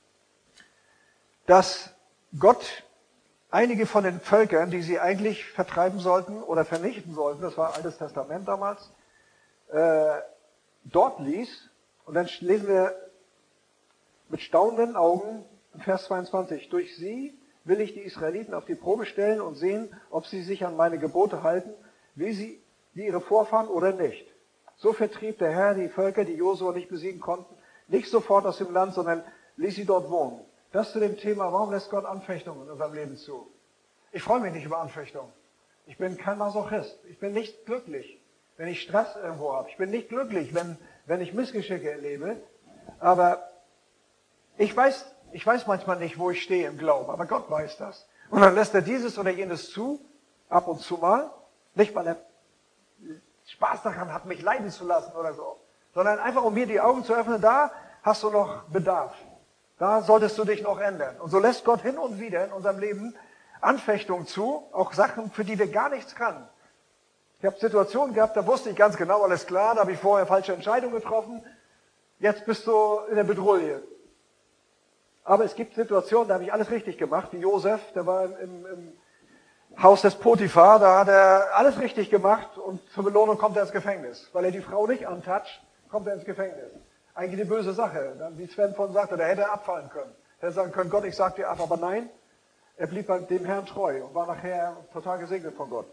dass Gott einige von den Völkern, die sie eigentlich vertreiben sollten oder vernichten sollten, das war Altes Testament damals, äh, dort ließ. Und dann lesen wir mit staunenden Augen in Vers zweiundzwanzig, durch sie will ich die Israeliten auf die Probe stellen und sehen, ob sie sich an meine Gebote halten, wie sie, wie ihre Vorfahren oder nicht. So vertrieb der Herr die Völker, die Josua nicht besiegen konnten, nicht sofort aus dem Land, sondern ließ sie dort wohnen. Das zu dem Thema, warum lässt Gott Anfechtungen in unserem Leben zu? Ich freue mich nicht über Anfechtungen. Ich bin kein Masochist. Ich bin nicht glücklich, wenn ich Stress irgendwo habe. Ich bin nicht glücklich, wenn, wenn ich Missgeschicke erlebe. Aber ich weiß, ich weiß manchmal nicht, wo ich stehe im Glauben. Aber Gott weiß das. Und dann lässt er dieses oder jenes zu, ab und zu mal. Nicht, weil er Spaß daran hat, mich leiden zu lassen oder so. Sondern einfach, um mir die Augen zu öffnen, da hast du noch Bedarf. Da solltest du dich noch ändern. Und so lässt Gott hin und wieder in unserem Leben Anfechtungen zu, auch Sachen, für die wir gar nichts können. Ich habe Situationen gehabt, da wusste ich ganz genau, alles klar, da habe ich vorher falsche Entscheidungen getroffen, jetzt bist du in der Bedrulle. Aber es gibt Situationen, da habe ich alles richtig gemacht, wie Josef, der war im, im, im Haus des Potiphar, da hat er alles richtig gemacht und zur Belohnung kommt er ins Gefängnis. Weil er die Frau nicht antatscht, kommt er ins Gefängnis. Eigentlich eine böse Sache, wie Sven von sagte, der hätte abfallen können. Er hätte sagen können, Gott, ich sag dir ab, aber nein, er blieb dem Herrn treu und war nachher total gesegnet von Gott.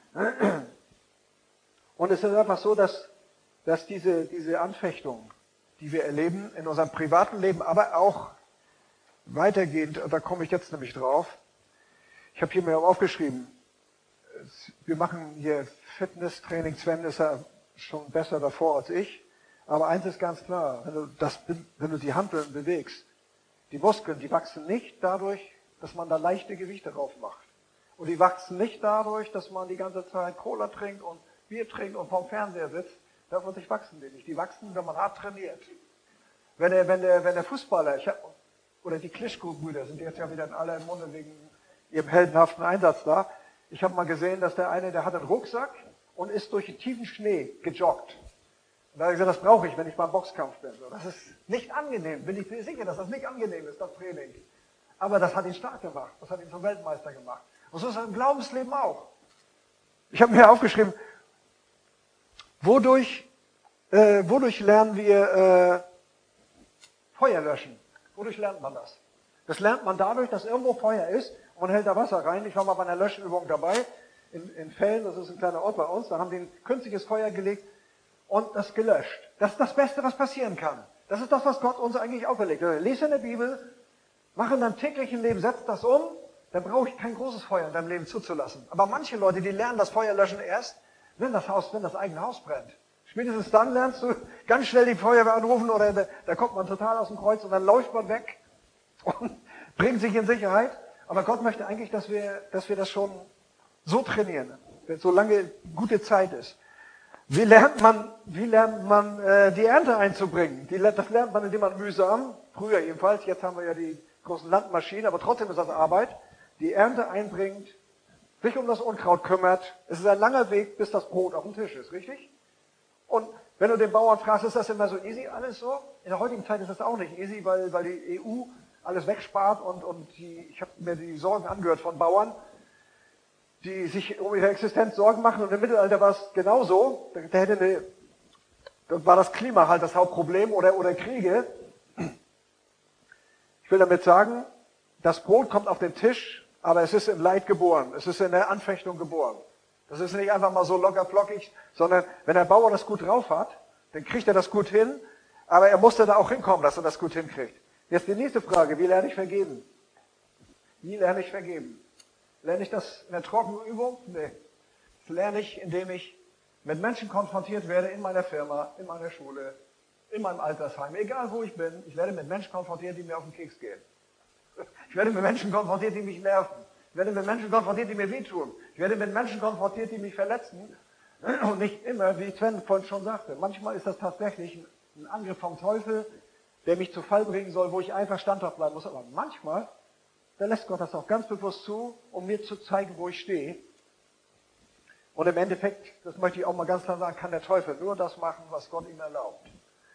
Und es ist einfach so, dass, dass diese, diese Anfechtung, die wir erleben in unserem privaten Leben, aber auch weitergehend, da komme ich jetzt nämlich drauf, ich habe hier mir aufgeschrieben, wir machen hier Fitnesstraining, Sven ist ja schon besser davor als ich, aber eins ist ganz klar, wenn du, das, wenn du die Hanteln bewegst, die Muskeln, die wachsen nicht dadurch, dass man da leichte Gewichte drauf macht. Und die wachsen nicht dadurch, dass man die ganze Zeit Cola trinkt und Bier trinkt und vorm Fernseher sitzt. Dadurch wachsen die nicht. Die wachsen, wenn man hart trainiert. Wenn der, wenn der, wenn der Fußballer, ich hab, oder die Klitschko-Brüder sind jetzt ja wieder in aller Munde wegen ihrem heldenhaften Einsatz da. Ich habe mal gesehen, dass der eine, der hat einen Rucksack und ist durch den tiefen Schnee gejoggt. Und da habe ich gesagt, das brauche ich, wenn ich beim Boxkampf bin. Das ist nicht angenehm. Bin ich mir sicher, dass das nicht angenehm ist, das Training. Aber das hat ihn stark gemacht. Das hat ihn zum Weltmeister gemacht. Und so ist es im Glaubensleben auch. Ich habe mir aufgeschrieben, wodurch, äh, wodurch lernen wir äh, Feuer löschen? Wodurch lernt man das? Das lernt man dadurch, dass irgendwo Feuer ist und man hält da Wasser rein. Ich war mal bei einer Löschübung dabei, in, in Fällen, das ist ein kleiner Ort bei uns, da haben die ein künstliches Feuer gelegt und das gelöscht. Das ist das Beste, was passieren kann. Das ist das, was Gott uns eigentlich auferlegt hat. Lies in der Bibel, mach in deinem täglichen Leben, setz das um, dann brauche ich kein großes Feuer in deinem Leben zuzulassen. Aber manche Leute, die lernen das Feuer löschen erst, wenn das Haus, wenn das eigene Haus brennt. Spätestens dann lernst du ganz schnell die Feuerwehr anrufen oder da, da kommt man total aus dem Kreuz und dann läuft man weg und bringt sich in Sicherheit. Aber Gott möchte eigentlich, dass wir, dass wir das schon so trainieren, solange gute Zeit ist. Wie lernt man, wie lernt man äh, die Ernte einzubringen? Die, das lernt man, indem man mühsam, früher jedenfalls, jetzt haben wir ja die großen Landmaschinen, aber trotzdem ist das Arbeit, die Ernte einbringt, sich um das Unkraut kümmert. Es ist ein langer Weg, bis das Brot auf dem Tisch ist, richtig? Und Wenn du den Bauern fragst, ist das immer so easy alles so? In der heutigen Zeit ist das auch nicht easy, weil, weil die E U alles wegspart und, und die, ich habe mir die Sorgen angehört von Bauern, die sich um ihre Existenz Sorgen machen, und im Mittelalter war es genauso. Da, da hätte eine, da war das Klima halt das Hauptproblem oder, oder Kriege. Ich will damit sagen, das Brot kommt auf den Tisch, aber es ist im Leid geboren. Es ist in der Anfechtung geboren. Das ist nicht einfach mal so locker flockig, sondern wenn der Bauer das gut drauf hat, dann kriegt er das gut hin, aber er musste da auch hinkommen, dass er das gut hinkriegt. Jetzt die nächste Frage, wie lerne ich vergeben? Wie lerne ich vergeben? Lerne ich das in der Trockenübung? Nee. Das lerne ich, indem ich mit Menschen konfrontiert werde in meiner Firma, in meiner Schule, in meinem Altersheim, egal wo ich bin. Ich werde mit Menschen konfrontiert, die mir auf den Keks gehen. Ich werde mit Menschen konfrontiert, die mich nerven. Ich werde mit Menschen konfrontiert, die mir wehtun. Ich werde mit Menschen konfrontiert, die mich verletzen. Und nicht immer, wie Sven vorhin schon sagte. Manchmal ist das tatsächlich ein Angriff vom Teufel, der mich zu Fall bringen soll, wo ich einfach standhaft bleiben muss. Aber manchmal, da lässt Gott das auch ganz bewusst zu, um mir zu zeigen, wo ich stehe. Und im Endeffekt, das möchte ich auch mal ganz klar sagen, kann der Teufel nur das machen, was Gott ihm erlaubt.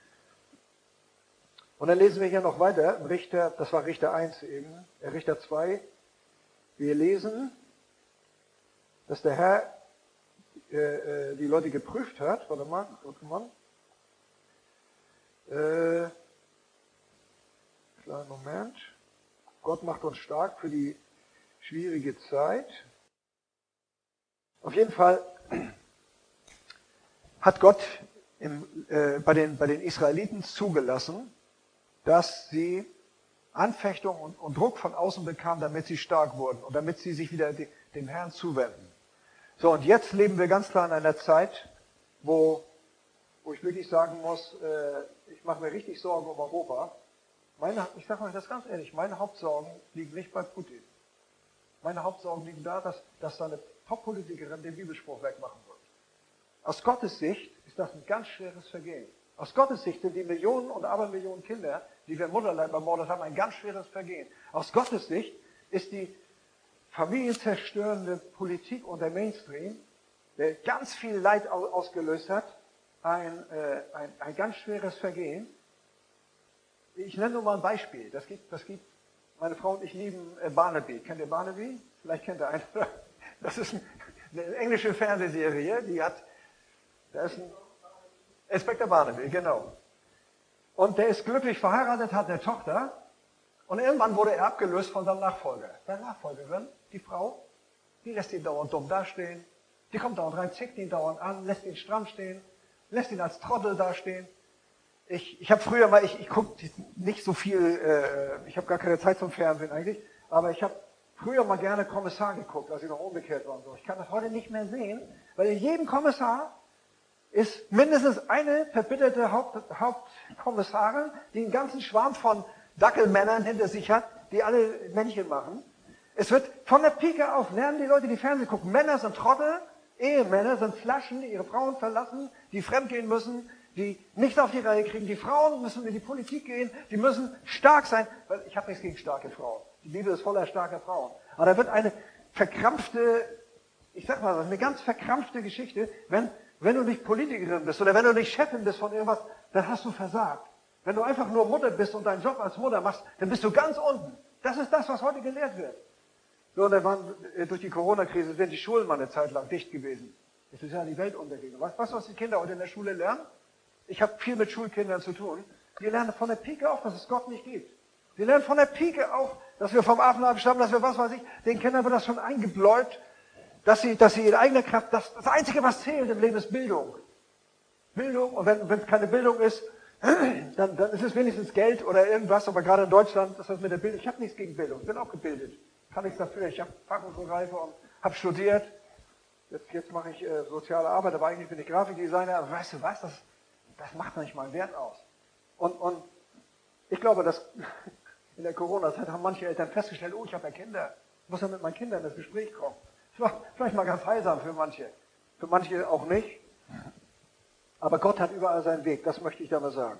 Und dann lesen wir hier noch weiter, Richter, das war Richter eins eben, Richter zwei. Wir lesen, dass der Herr äh, die Leute geprüft hat. Warte mal, warte mal. Äh, kleinen Moment. Gott macht uns stark für die schwierige Zeit. Auf jeden Fall hat Gott im, äh, bei, den, bei den Israeliten zugelassen, dass sie Anfechtung und, und Druck von außen bekamen, damit sie stark wurden und damit sie sich wieder de, dem Herrn zuwenden. So, und jetzt leben wir ganz klar in einer Zeit, wo, wo ich wirklich sagen muss, äh, ich mache mir richtig Sorgen um Europa. Meine, ich sage euch das ganz ehrlich, meine Hauptsorgen liegen nicht bei Putin. Meine Hauptsorgen liegen da, dass, dass seine Top-Politikerin den Bibelspruch wegmachen wird. Aus Gottes Sicht ist das ein ganz schweres Vergehen. Aus Gottes Sicht sind die Millionen und Abermillionen Kinder, die wir im Mutterleib ermordet haben, ein ganz schweres Vergehen. Aus Gottes Sicht ist die familienzerstörende Politik und der Mainstream, der ganz viel Leid ausgelöst hat, ein, äh, ein, ein ganz schweres Vergehen. Ich nenne nur mal ein Beispiel. Das gibt, das gibt meine Frau und ich lieben äh, Barnaby. Kennt ihr Barnaby? Vielleicht kennt ihr einen. Das ist ein, eine englische Fernsehserie, die hat, da ist ein Inspektor Barnaby, genau. Und der ist glücklich verheiratet, hat eine Tochter, und irgendwann wurde er abgelöst von seinem Nachfolger. Seine Nachfolgerin, die Frau, die lässt ihn dauernd dumm dastehen, die kommt dauernd rein, zickt ihn dauernd an, lässt ihn stramm stehen, lässt ihn als Trottel dastehen. Ich, ich habe früher mal, ich, ich gucke nicht so viel, äh, ich habe gar keine Zeit zum Fernsehen eigentlich, aber ich habe früher mal gerne Kommissar geguckt, als ich noch umgekehrt war und so. Ich kann das heute nicht mehr sehen, weil in jedem Kommissar ist mindestens eine verbitterte Haupt, Hauptkommissarin, die einen ganzen Schwarm von Dackelmännern hinter sich hat, die alle Männchen machen. Es wird von der Pike auf, lernen die Leute, die Fernsehen gucken. Männer sind Trottel, Ehemänner sind Flaschen, die ihre Frauen verlassen, die fremdgehen müssen, die nichts auf die Reihe kriegen. Die Frauen müssen in die Politik gehen, die müssen stark sein. Weil ich habe nichts gegen starke Frauen. Die Bibel ist voller starker Frauen. Aber da wird eine verkrampfte, ich sag mal, eine ganz verkrampfte Geschichte, wenn Wenn du nicht Politikerin bist oder wenn du nicht Chefin bist von irgendwas, dann hast du versagt. Wenn du einfach nur Mutter bist und deinen Job als Mutter machst, dann bist du ganz unten. Das ist das, was heute gelehrt wird. So, und dann waren, durch die Corona-Krise sind die Schulen mal eine Zeit lang dicht gewesen. Jetzt ist ja die Welt untergegangen. Weißt du, was die Kinder heute in der Schule lernen? Ich habe viel mit Schulkindern zu tun. Die lernen von der Pike auf, dass es Gott nicht gibt. Die lernen von der Pike auf, dass wir vom Affen abstammen, dass wir was weiß ich. Den Kindern wird das schon eingebläut, dass sie, dass sie in eigener Kraft, das, das Einzige, was zählt im Leben, ist Bildung. Bildung, und wenn, wenn es keine Bildung ist, dann, dann ist es wenigstens Geld oder irgendwas, aber gerade in Deutschland ist das mit der Bildung. Ich habe nichts gegen Bildung, ich bin auch gebildet. Kann nichts dafür, ich habe Fachhochschulreife und habe studiert. Jetzt, jetzt mache ich äh, soziale Arbeit, aber eigentlich bin ich Grafikdesigner. Aber weißt du was, das, das macht nicht mal einen Wert aus. Und, und ich glaube, dass in der Corona-Zeit haben manche Eltern festgestellt, oh, ich habe ja Kinder, ich muss ja mit meinen Kindern ins Gespräch kommen. Das war vielleicht mal ganz heilsam für manche, für manche auch nicht. Aber Gott hat überall seinen Weg, das möchte ich damit sagen.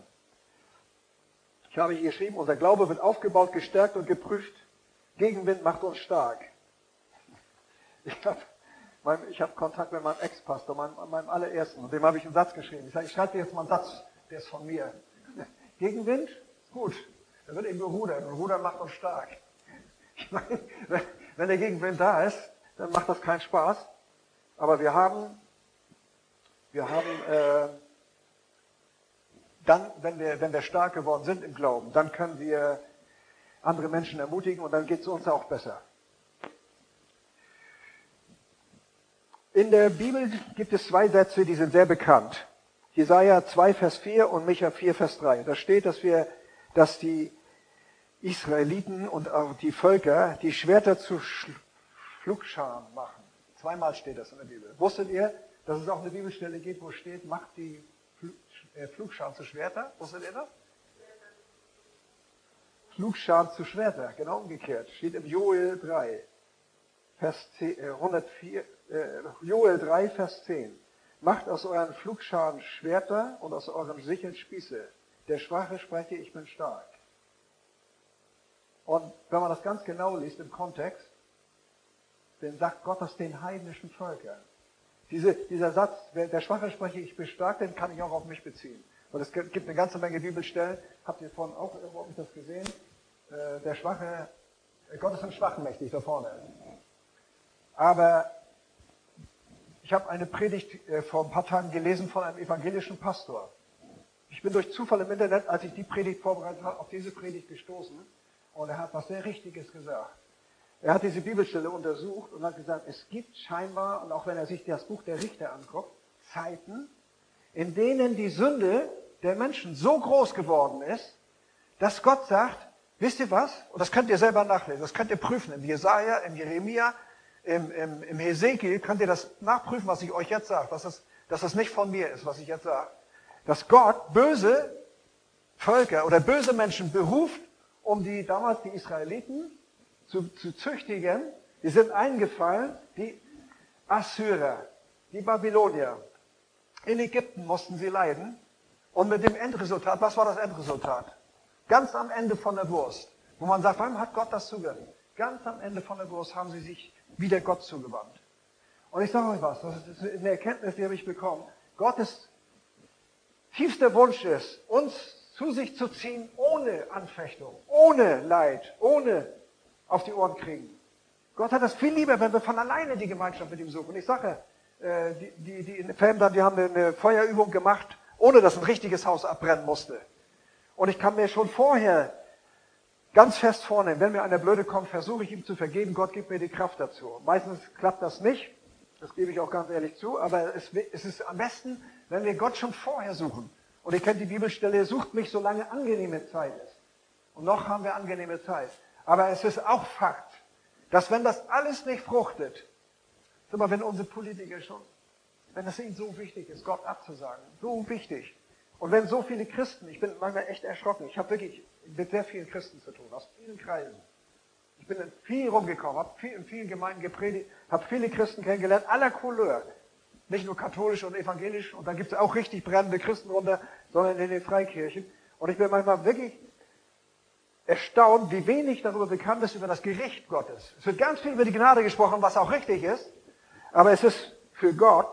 Ich habe hier geschrieben, unser Glaube wird aufgebaut, gestärkt und geprüft. Gegenwind macht uns stark. Ich habe Mein, ich habe Kontakt mit meinem Ex-Pastor, meinem, meinem allerersten, und dem habe ich einen Satz geschrieben. Ich sage, ich schreibe dir jetzt mal einen Satz, der ist von mir. Gegenwind? Gut. Da wird eben gerudert. Und Rudern macht uns stark. Ich meine, wenn, wenn der Gegenwind da ist, dann macht das keinen Spaß. Aber wir haben, wir haben, äh, dann, wenn wir, wenn wir stark geworden sind im Glauben, dann können wir andere Menschen ermutigen und dann geht es uns auch besser. In der Bibel gibt es zwei Sätze, die sind sehr bekannt. Jesaja zwei, Vers vier und Micha vier, Vers drei. Da steht, dass wir, dass die Israeliten und auch die Völker die Schwerter zu Pflugscharen machen. Zweimal steht das in der Bibel. Wusstet ihr, dass es auch eine Bibelstelle gibt, wo steht, macht die Pflugscharen zu Schwerter? Wusstet ihr das? Pflugscharen zu Schwerter, genau umgekehrt. Steht im Joel drei, Vers zehn, äh, hundertvier, äh, Joel drei, Vers zehn. Macht aus euren Pflugscharen Schwerter und aus euren Sicheln Spieße. Der Schwache spreche, ich bin stark. Und wenn man das ganz genau liest im Kontext, dann sagt Gott das den heidnischen Völkern. Diese, dieser Satz, der Schwache spreche, ich bin stark, den kann ich auch auf mich beziehen. Und es gibt eine ganze Menge Bibelstellen, habt ihr vorhin auch irgendwo das gesehen? Der Schwache, Gott ist im Schwachen mächtig, da vorne. Aber ich habe eine Predigt vor ein paar Tagen gelesen von einem evangelischen Pastor. Ich bin durch Zufall im Internet, als ich die Predigt vorbereitet habe, auf diese Predigt gestoßen. Und er hat was sehr Richtiges gesagt. Er hat diese Bibelstelle untersucht und hat gesagt, es gibt scheinbar, und auch wenn er sich das Buch der Richter anguckt, Zeiten, in denen die Sünde der Menschen so groß geworden ist, dass Gott sagt, wisst ihr was? Und das könnt ihr selber nachlesen, das könnt ihr prüfen. Im Jesaja, im Jeremia, im, im, im Hesekiel könnt ihr das nachprüfen, was ich euch jetzt sage. Dass das, dass das nicht von mir ist, was ich jetzt sage. Dass Gott böse Völker oder böse Menschen beruft, um die damals die Israeliten zu, zu züchtigen. Die sind eingefallen, die Assyrer, die Babylonier. In Ägypten mussten sie leiden. Und mit dem Endresultat, was war das Endresultat? Ganz am Ende von der Wurst, wo man sagt, warum hat Gott das zugelassen? Ganz am Ende von der Wurst haben sie sich wieder Gott zugewandt. Und ich sage euch was, das ist eine Erkenntnis, die habe ich bekommen. Gottes tiefster Wunsch ist, uns zu sich zu ziehen, ohne Anfechtung, ohne Leid, ohne auf die Ohren kriegen. Gott hat das viel lieber, wenn wir von alleine die Gemeinschaft mit ihm suchen. Und ich sage, äh, die, die, die in Felbern, die haben eine Feuerübung gemacht, ohne dass ein richtiges Haus abbrennen musste. Und ich kann mir schon vorher ganz fest vornehmen, wenn mir einer blöde kommt, versuche ich ihm zu vergeben, Gott gibt mir die Kraft dazu. Meistens klappt das nicht, das gebe ich auch ganz ehrlich zu, aber es, es ist am besten, wenn wir Gott schon vorher suchen. Und ihr kennt die Bibelstelle, sucht mich, solange angenehme Zeit ist. Und noch haben wir angenehme Zeit. Aber es ist auch Fakt, dass wenn das alles nicht fruchtet, sag mal, wenn unsere Politiker schon, wenn es ihnen so wichtig ist, Gott abzusagen, so wichtig. Und wenn so viele Christen, ich bin manchmal echt erschrocken, ich habe wirklich mit sehr vielen Christen zu tun, aus vielen Kreisen. Ich bin in viel rumgekommen, habe viel, in vielen Gemeinden gepredigt, habe viele Christen kennengelernt, aller Couleur. Nicht nur katholisch und evangelisch, und da gibt es auch richtig brennende Christen runter, sondern in den Freikirchen. Und ich bin manchmal wirklich erstaunt, wie wenig darüber bekannt ist, über das Gericht Gottes. Es wird ganz viel über die Gnade gesprochen, was auch richtig ist, aber es ist für Gott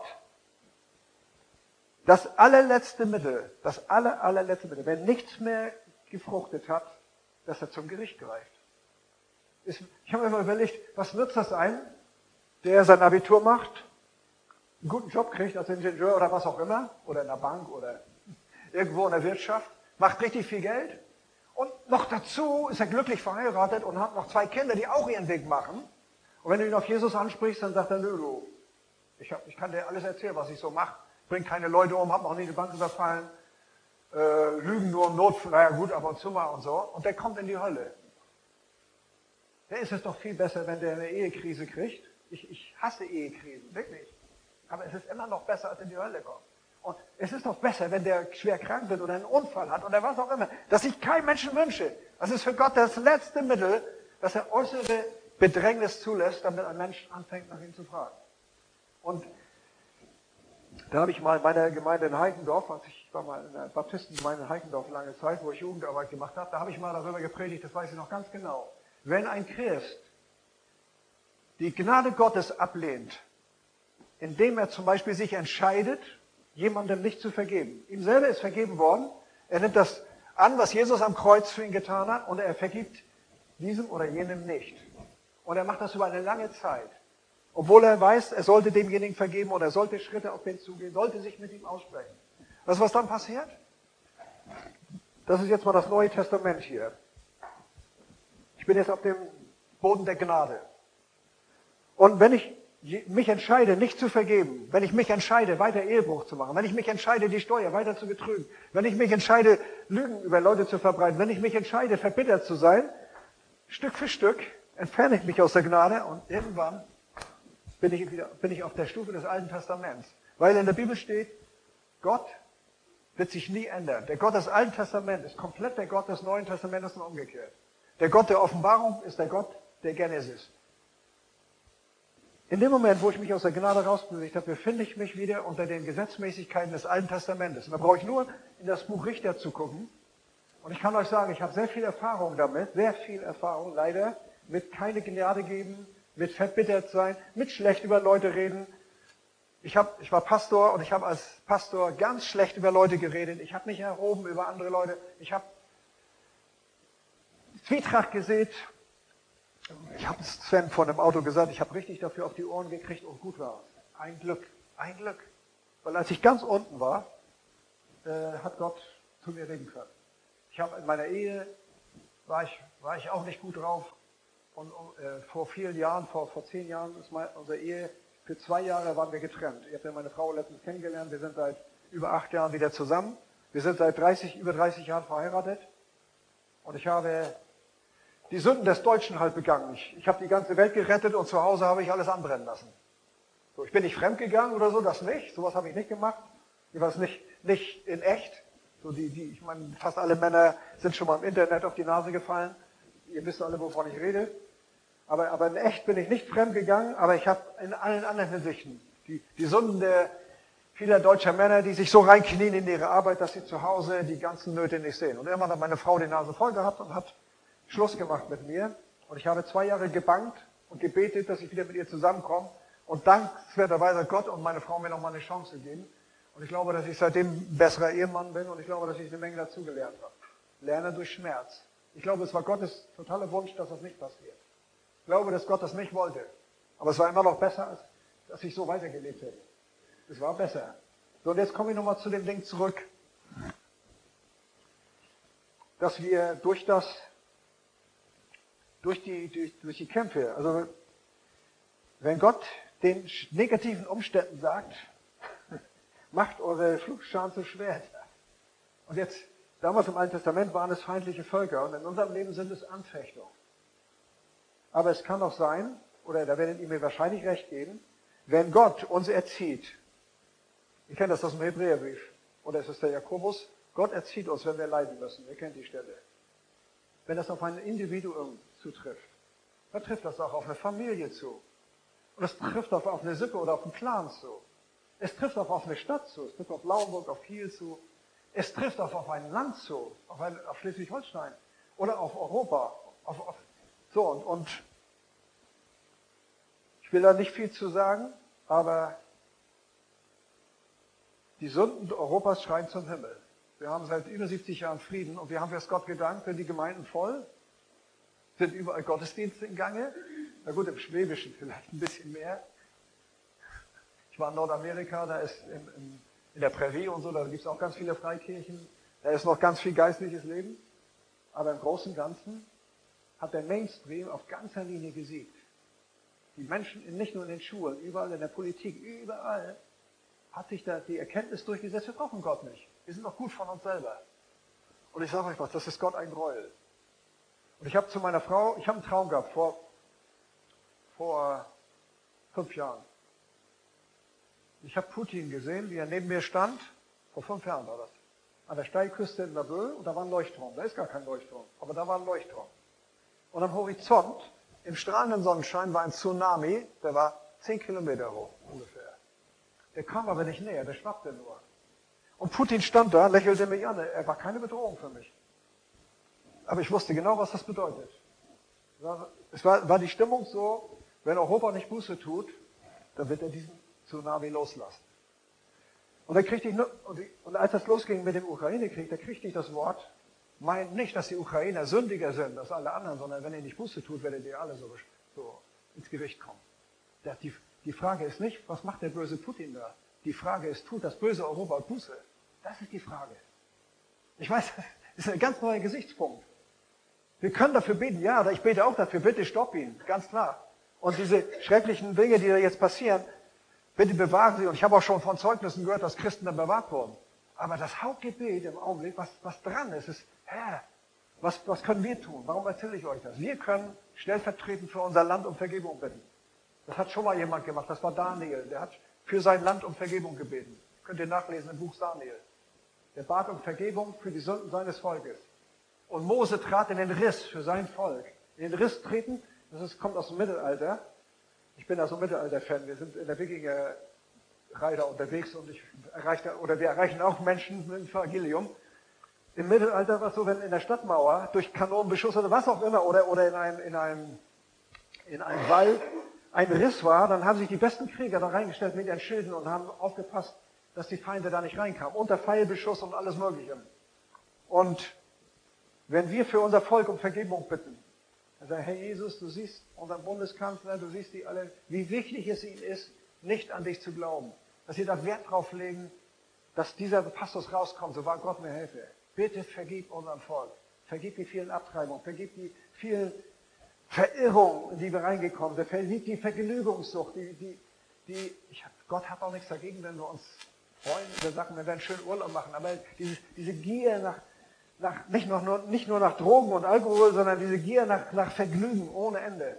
das allerletzte Mittel, das aller, allerletzte Mittel, wenn nichts mehr gefruchtet hat, dass er zum Gericht greift. Ich habe mir mal überlegt, was nützt das ein, der sein Abitur macht, einen guten Job kriegt als Ingenieur oder was auch immer, oder in der Bank oder irgendwo in der Wirtschaft, macht richtig viel Geld und noch dazu ist er glücklich verheiratet und hat noch zwei Kinder, die auch ihren Weg machen. Und wenn du ihn auf Jesus ansprichst, dann sagt er, nö, du, ich, hab, ich kann dir alles erzählen, was ich so mache. Bring keine Leute um, hab noch nie eine Bank überfallen, äh, lügen nur im Notfall, naja gut, ab und zu mal und so. Und der kommt in die Hölle. Da ist es doch viel besser, wenn der eine Ehekrise kriegt. Ich, ich hasse Ehekrisen, wirklich. Aber es ist immer noch besser, als in die Hölle kommt. Und es ist doch besser, wenn der schwer krank wird oder einen Unfall hat oder was auch immer, dass ich keinem Menschen wünsche. Das ist für Gott das letzte Mittel, dass er äußere Bedrängnis zulässt, damit ein Mensch anfängt, nach ihm zu fragen. Und da habe ich mal in meiner Gemeinde in Heikendorf, als ich war mal in der Baptistengemeinde in Heikendorf lange Zeit, wo ich Jugendarbeit gemacht habe, da habe ich mal darüber gepredigt, das weiß ich noch ganz genau. Wenn ein Christ die Gnade Gottes ablehnt, indem er zum Beispiel sich entscheidet, jemandem nicht zu vergeben. Ihm selber ist vergeben worden. Er nimmt das an, was Jesus am Kreuz für ihn getan hat, und er vergibt diesem oder jenem nicht. Und er macht das über eine lange Zeit. Obwohl er weiß, er sollte demjenigen vergeben oder er sollte Schritte auf den zugehen, sollte sich mit ihm aussprechen. Weißt du, was dann passiert? Das ist jetzt mal das Neue Testament hier. Ich bin jetzt auf dem Boden der Gnade. Und wenn ich mich entscheide, nicht zu vergeben, wenn ich mich entscheide, weiter Ehebruch zu machen, wenn ich mich entscheide, die Steuer weiter zu betrügen, wenn ich mich entscheide, Lügen über Leute zu verbreiten, wenn ich mich entscheide, verbittert zu sein, Stück für Stück entferne ich mich aus der Gnade und irgendwann bin ich wieder, bin ich auf der Stufe des Alten Testaments. Weil in der Bibel steht, Gott wird sich nie ändern. Der Gott des Alten Testaments ist komplett der Gott des Neuen Testamentes und umgekehrt. Der Gott der Offenbarung ist der Gott der Genesis. In dem Moment, wo ich mich aus der Gnade rausbewegt habe, befinde ich mich wieder unter den Gesetzmäßigkeiten des Alten Testamentes. Und da brauche ich nur in das Buch Richter zu gucken. Und ich kann euch sagen, ich habe sehr viel Erfahrung damit, sehr viel Erfahrung, leider, mit keine Gnade geben, mit verbittert sein, mit schlecht über Leute reden. Ich, hab, ich war Pastor und ich habe als Pastor ganz schlecht über Leute geredet. Ich habe mich erhoben über andere Leute. Ich habe Zwietracht gesät. Ich habe es Sven von dem Auto gesagt, ich habe richtig dafür auf die Ohren gekriegt und gut war. Ein Glück, ein Glück. Weil als ich ganz unten war, äh, hat Gott zu mir reden können. Ich habe in meiner Ehe, war ich, war ich auch nicht gut drauf. Und äh, vor vielen Jahren, vor, vor zehn Jahren ist meine, unsere Ehe, für zwei Jahre waren wir getrennt. Ich habe ja meine Frau letztens kennengelernt, wir sind seit über acht Jahren wieder zusammen. Wir sind seit dreißig, über dreißig Jahren verheiratet. Und ich habe die Sünden des Deutschen halt begangen. Ich, ich habe die ganze Welt gerettet und zu Hause habe ich alles anbrennen lassen. So, ich bin nicht fremdgegangen oder so, das nicht. Sowas habe ich nicht gemacht. Ich war es nicht, nicht in echt. So die, die, ich meine, fast alle Männer sind schon mal im Internet auf die Nase gefallen. Ihr wisst alle, wovon ich rede. Aber, aber in echt bin ich nicht fremdgegangen, aber ich habe in allen anderen Hinsichten die, die Sünden der vieler deutscher Männer, die sich so reinknien in ihre Arbeit, dass sie zu Hause die ganzen Nöte nicht sehen. Und irgendwann hat meine Frau die Nase voll gehabt und hat Schluss gemacht mit mir. Und ich habe zwei Jahre gebangt und gebetet, dass ich wieder mit ihr zusammenkomme. Und dankenswerterweise hat Gott und meine Frau mir nochmal eine Chance gegeben. Und ich glaube, dass ich seitdem ein besserer Ehemann bin und ich glaube, dass ich eine Menge dazugelernt habe. Lerne durch Schmerz. Ich glaube, es war Gottes totaler Wunsch, dass das nicht passiert. Ich glaube, dass Gott das nicht wollte. Aber es war immer noch besser, als dass ich so weitergelebt hätte. Es war besser. So, und jetzt komme ich nochmal zu dem Ding zurück, dass wir durch das, durch die, durch, durch die Kämpfe, also wenn Gott den negativen Umständen sagt, macht eure Flugscharen zu schwer. Und jetzt, damals im Alten Testament waren es feindliche Völker und in unserem Leben sind es Anfechtungen. Aber es kann auch sein, oder da werdet ihr mir wahrscheinlich recht geben, wenn Gott uns erzieht, ihr kennt das aus dem Hebräerbrief, oder es ist der Jakobus, Gott erzieht uns, wenn wir leiden müssen, ihr kennt die Stelle. Wenn das auf ein Individuum zutrifft, dann trifft das auch auf eine Familie zu. Und es trifft auch auf eine Sippe oder auf einen Clan zu. Es trifft auch auf eine Stadt zu, es trifft auf Lauenburg, auf Kiel zu. Es trifft auch auf ein Land zu, auf, ein, auf Schleswig-Holstein oder auf Europa. Auf, auf, so, und, und ich will da nicht viel zu sagen, aber die Sünden Europas schreien zum Himmel. Wir haben seit über siebzig Jahren Frieden und wir haben für Gott gedankt, sind die Gemeinden voll, sind überall Gottesdienste in Gange. Na gut, im Schwäbischen vielleicht ein bisschen mehr. Ich war in Nordamerika, da ist in, in, in der Prärie und so, da gibt es auch ganz viele Freikirchen. Da ist noch ganz viel geistliches Leben. Aber im Großen und Ganzen hat der Mainstream auf ganzer Linie gesiegt. Die Menschen, in, nicht nur in den Schulen, überall in der Politik, überall hat sich da die Erkenntnis durchgesetzt, wir brauchen Gott nicht. Wir sind doch gut von uns selber. Und ich sage euch was, das ist Gott ein Gräuel. Und ich habe zu meiner Frau, ich habe einen Traum gehabt vor, vor fünf Jahren. Ich habe Putin gesehen, wie er neben mir stand, vor fünf Jahren war das, an der Steilküste in Laboe und da war ein Leuchtturm. Da ist gar kein Leuchtturm, aber da war ein Leuchtturm. Und am Horizont, im strahlenden Sonnenschein, war ein Tsunami, der war zehn Kilometer hoch ungefähr. Der kam aber nicht näher, der schwappte nur. Und Putin stand da, lächelte mich an. Er war keine Bedrohung für mich. Aber ich wusste genau, was das bedeutet. Es war, war die Stimmung so, wenn Europa nicht Buße tut, dann wird er diesen Tsunami loslassen. Und, dann kriegte ich nur, und als das losging mit dem Ukraine-Krieg, da kriegte ich das Wort, meint nicht, dass die Ukrainer sündiger sind als alle anderen, sondern wenn ihr nicht Buße tut, werdet ihr alle so, so ins Gericht kommen. Die, die Frage ist nicht, was macht der böse Putin da? Die Frage ist, tut das böse Europa Buße? Das ist die Frage. Ich weiß, das ist ein ganz neuer Gesichtspunkt. Wir können dafür beten, ja, oder ich bete auch dafür, bitte stopp ihn, ganz klar. Und diese schrecklichen Dinge, die da jetzt passieren, bitte bewahren sie. Und ich habe auch schon von Zeugnissen gehört, dass Christen dann bewahrt wurden. Aber das Hauptgebet im Augenblick, was, was dran ist, ist, Herr, was, was können wir tun? Warum erzähle ich euch das? Wir können stellvertretend für unser Land um Vergebung bitten. Das hat schon mal jemand gemacht, das war Daniel. Der hat für sein Land um Vergebung gebeten. Könnt ihr nachlesen im Buch Daniel. Der bat um Vergebung für die Sünden seines Volkes. Und Mose trat in den Riss für sein Volk. In den Riss treten, das ist, kommt aus dem Mittelalter. Ich bin also Mittelalter-Fan. Wir sind in der Wikinger-Reihe unterwegs und ich erreiche, oder wir erreichen auch Menschen mit dem Evangelium. Im Mittelalter war es so, wenn in der Stadtmauer durch Kanonenbeschuss oder was auch immer oder, oder in einem, in einem, in einem Wall ein Riss war, dann haben sich die besten Krieger da reingestellt mit ihren Schilden und haben aufgepasst, dass die Feinde da nicht reinkamen. Unter Pfeilbeschuss und alles Mögliche. Und wenn wir für unser Volk um Vergebung bitten, dann sagen, Herr Jesus, du siehst unseren Bundeskanzler, du siehst die alle, wie wichtig es ihnen ist, nicht an dich zu glauben. Dass sie da Wert drauf legen, dass dieser Passus rauskommt, so war Gott mir helfe. Bitte vergib unserem Volk. Vergib die vielen Abtreibungen, vergib die vielen Verirrungen, in die wir reingekommen sind, vergib die Vergnügungssucht, die, die, die, ich, Gott hat auch nichts dagegen, wenn wir uns freuen, wir sagen, wir werden schön Urlaub machen, aber diese, diese Gier nach, nach nicht, noch, nur, nicht nur nach Drogen und Alkohol, sondern diese Gier nach, nach Vergnügen ohne Ende.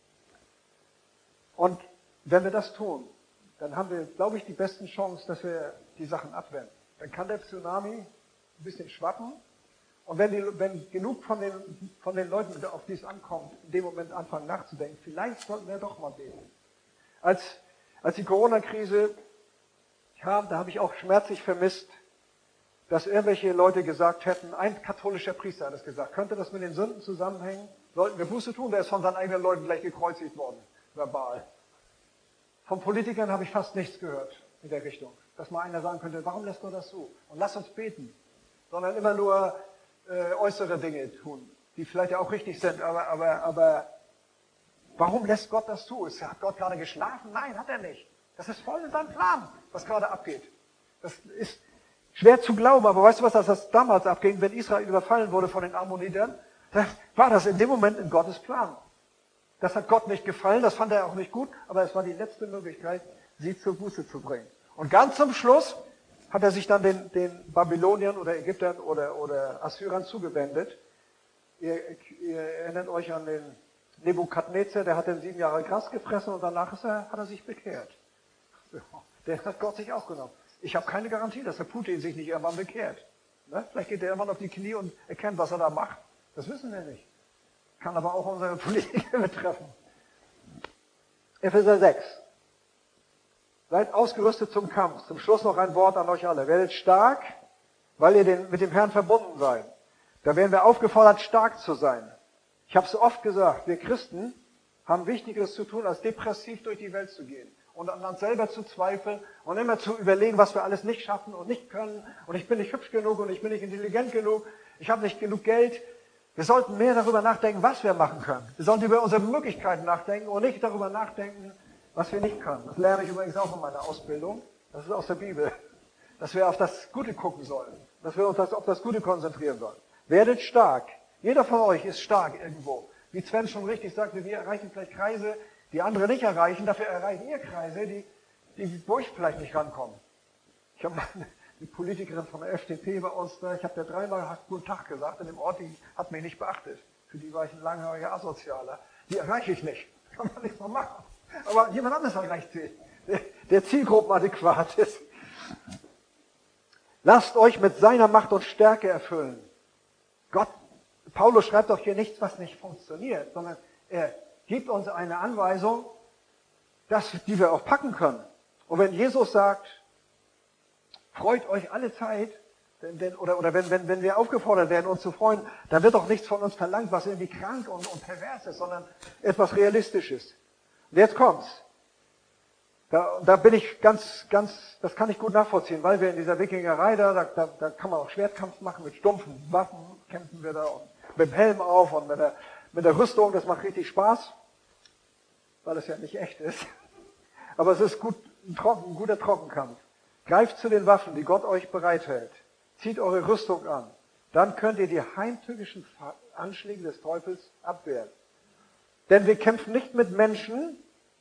Und wenn wir das tun, dann haben wir, glaube ich, die besten Chancen, dass wir die Sachen abwenden. Dann kann der Tsunami ein bisschen schwappen. Und wenn, die, wenn genug von den, von den Leuten, auf die es ankommt, in dem Moment anfangen nachzudenken, vielleicht sollten wir doch mal beten. Als, als die Corona-Krise kam, da habe ich auch schmerzlich vermisst, dass irgendwelche Leute gesagt hätten, ein katholischer Priester hat es gesagt, könnte das mit den Sünden zusammenhängen? Sollten wir Buße tun? Der ist von seinen eigenen Leuten gleich gekreuzigt worden, verbal. Von Politikern habe ich fast nichts gehört in der Richtung. Dass mal einer sagen könnte, warum lässt Gott das zu? Und lass uns beten. Sondern immer nur äh, äußere Dinge tun, die vielleicht ja auch richtig sind, aber, aber, aber warum lässt Gott das zu? Ist, hat Gott gerade geschlafen? Nein, hat er nicht. Das ist voll in seinem Plan, was gerade abgeht. Das ist schwer zu glauben, aber weißt du was, dass das damals abging, wenn Israel überfallen wurde von den Ammonitern? Dann war das in dem Moment in Gottes Plan. Das hat Gott nicht gefallen, das fand er auch nicht gut, aber es war die letzte Möglichkeit, sie zur Buße zu bringen. Und ganz zum Schluss hat er sich dann den, den Babyloniern oder Ägyptern oder, oder Assyrern zugewendet. Ihr, ihr erinnert euch an den Nebukadnezar, der hat dann sieben Jahre Gras gefressen und danach ist er, hat er sich bekehrt. Der hat Gott sich auch genommen. Ich habe keine Garantie, dass der Putin sich nicht irgendwann bekehrt. Ne? Vielleicht geht er irgendwann auf die Knie und erkennt, was er da macht. Das wissen wir nicht. Kann aber auch unsere Politiker betreffen. Epheser sechs. Seid ausgerüstet zum Kampf. Zum Schluss noch ein Wort an euch alle. Werdet stark, weil ihr den, mit dem Herrn verbunden seid. Da werden wir aufgefordert, stark zu sein. Ich habe es oft gesagt, wir Christen haben Wichtigeres zu tun, als depressiv durch die Welt zu gehen. Und an uns selber zu zweifeln und immer zu überlegen, was wir alles nicht schaffen und nicht können. Und ich bin nicht hübsch genug und ich bin nicht intelligent genug. Ich habe nicht genug Geld. Wir sollten mehr darüber nachdenken, was wir machen können. Wir sollten über unsere Möglichkeiten nachdenken und nicht darüber nachdenken, was wir nicht können. Das lerne ich übrigens auch in meiner Ausbildung. Das ist aus der Bibel. Dass wir auf das Gute gucken sollen. Dass wir uns auf das Gute konzentrieren sollen. Werdet stark. Jeder von euch ist stark irgendwo. Wie Sven schon richtig sagte, wir erreichen vielleicht Kreise, die andere nicht erreichen. Dafür erreichen ihr Kreise, die, die wo ich vielleicht nicht rankommen. Ich habe mal eine Politikerin von der F D P bei uns da, ich habe der dreimal guten Tag gesagt, in dem Ort, die hat mich nicht beachtet. Für die war ich ein langjähriger Asozialer. Die erreiche ich nicht. Kann man nicht mal machen. Aber jemand anderes erreicht sie, der, der zielgruppenadäquat ist. Lasst euch mit seiner Macht und Stärke erfüllen. Gott, Paulus schreibt doch hier nichts, was nicht funktioniert, sondern er gibt uns eine Anweisung, dass, die wir auch packen können. Und wenn Jesus sagt, freut euch alle Zeit, denn, denn, oder, oder wenn, wenn, wenn wir aufgefordert werden, uns zu freuen, dann wird doch nichts von uns verlangt, was irgendwie krank und, und pervers ist, sondern etwas Realistisches. Und jetzt kommt's. Da, da bin ich ganz, ganz, das kann ich gut nachvollziehen, weil wir in dieser Wikingerei da, da, da kann man auch Schwertkampf machen, mit stumpfen Waffen kämpfen wir da und mit dem Helm auf und mit der, mit der Rüstung, das macht richtig Spaß, weil es ja nicht echt ist. Aber es ist gut, ein, Trocken, ein guter Trockenkampf. Greift zu den Waffen, die Gott euch bereithält. Zieht eure Rüstung an. Dann könnt ihr die heimtückischen Anschläge des Teufels abwehren. Denn wir kämpfen nicht mit Menschen,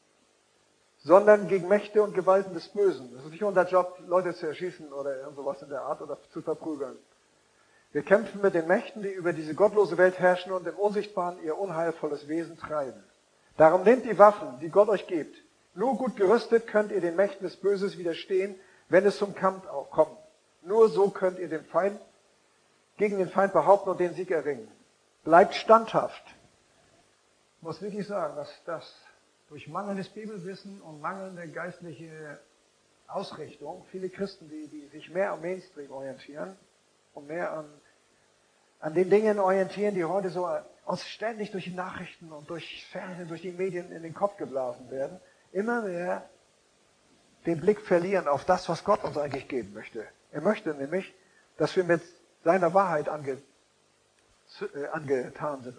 sondern gegen Mächte und Gewalten des Bösen. Das ist nicht unser Job, Leute zu erschießen oder irgend sowas in der Art oder zu verprügeln. Wir kämpfen mit den Mächten, die über diese gottlose Welt herrschen und im Unsichtbaren ihr unheilvolles Wesen treiben. Darum nehmt die Waffen, die Gott euch gibt. Nur gut gerüstet könnt ihr den Mächten des Böses widerstehen, wenn es zum Kampf kommt. Nur so könnt ihr den Feind, gegen den Feind behaupten und den Sieg erringen. Bleibt standhaft. Ich muss wirklich sagen, dass das durch mangelndes Bibelwissen und mangelnde geistliche Ausrichtung viele Christen, die, die sich mehr am Mainstream orientieren und mehr an, an den Dingen orientieren, die heute so uns ständig durch die Nachrichten und durch Fernsehen, durch die Medien in den Kopf geblasen werden, immer mehr den Blick verlieren auf das, was Gott uns eigentlich geben möchte. Er möchte nämlich, dass wir mit seiner Wahrheit ange, äh, angetan sind.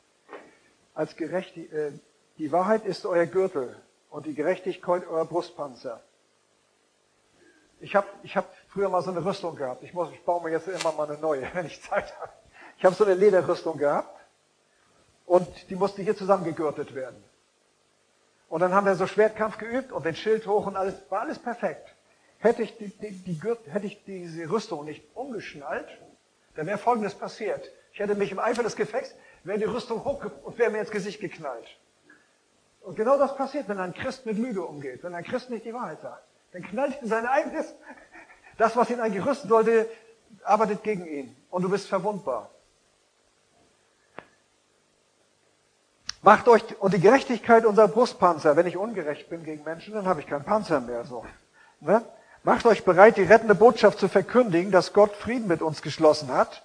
Als gerecht, äh, die Wahrheit ist euer Gürtel und die Gerechtigkeit euer Brustpanzer. Ich habe ich hab früher mal so eine Rüstung gehabt. Ich, muss, ich baue mir jetzt immer mal eine neue, wenn ich Zeit habe. Ich habe so eine Lederrüstung gehabt und die musste hier zusammengegürtet werden. Und dann haben wir so Schwertkampf geübt und den Schild hoch und alles, war alles perfekt. Hätte ich, die, die, die Gürt, hätte ich diese Rüstung nicht umgeschnallt, dann wäre Folgendes passiert. Ich hätte mich im Eifer des Gefechts, wäre die Rüstung hoch und wäre mir ins Gesicht geknallt. Und genau das passiert, wenn ein Christ mit Lüge umgeht, wenn ein Christ nicht die Wahrheit sagt. Dann knallt ihn sein eigenes, das, was ihn eigentlich rüsten sollte, arbeitet gegen ihn. Und du bist verwundbar. Macht euch, und die Gerechtigkeit unser Brustpanzer. Wenn ich ungerecht bin gegen Menschen, dann habe ich keinen Panzer mehr. So. Ne? Macht euch bereit, die rettende Botschaft zu verkündigen, dass Gott Frieden mit uns geschlossen hat.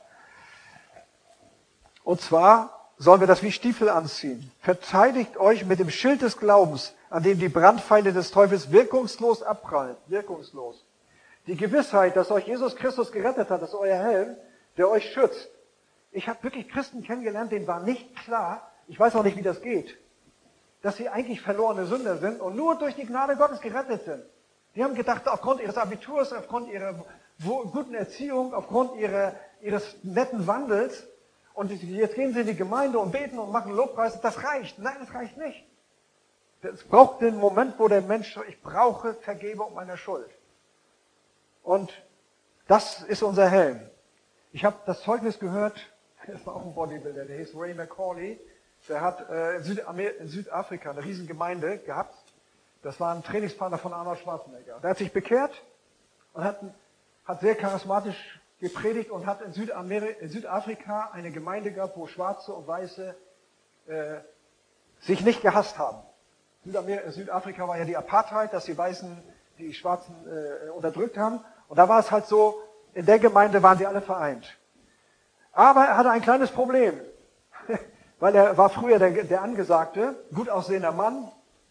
Und zwar sollen wir das wie Stiefel anziehen. Verteidigt euch mit dem Schild des Glaubens, an dem die Brandpfeile des Teufels wirkungslos abprallen. Wirkungslos. Die Gewissheit, dass euch Jesus Christus gerettet hat, ist euer Helm, der euch schützt. Ich habe wirklich Christen kennengelernt, denen war nicht klar, ich weiß auch nicht, wie das geht, dass sie eigentlich verlorene Sünder sind und nur durch die Gnade Gottes gerettet sind. Die haben gedacht, aufgrund ihres Abiturs, aufgrund ihrer guten Erziehung, aufgrund ihrer, ihres netten Wandels, und jetzt gehen sie in die Gemeinde und beten und machen Lobpreis, das reicht. Nein, das reicht nicht. Es braucht den Moment, wo der Mensch, ich brauche Vergebung meiner Schuld. Und das ist unser Helm. Ich habe das Zeugnis gehört, das war auch ein Bodybuilder, der hieß Ray McCauley, der hat äh, in, Südamer- in Südafrika eine riesen Gemeinde gehabt. Das war ein Trainingspartner von Arnold Schwarzenegger. Der hat sich bekehrt und hat, hat sehr charismatisch gepredigt und hat in, Südamer- in Südafrika eine Gemeinde gehabt, wo Schwarze und Weiße äh, sich nicht gehasst haben. Südamer- in Südafrika war ja die Apartheid, dass die Weißen die Schwarzen äh, unterdrückt haben. Und da war es halt so, in der Gemeinde waren sie alle vereint. Aber er hatte ein kleines Problem, weil er war früher der, der angesagte, gut aussehender Mann.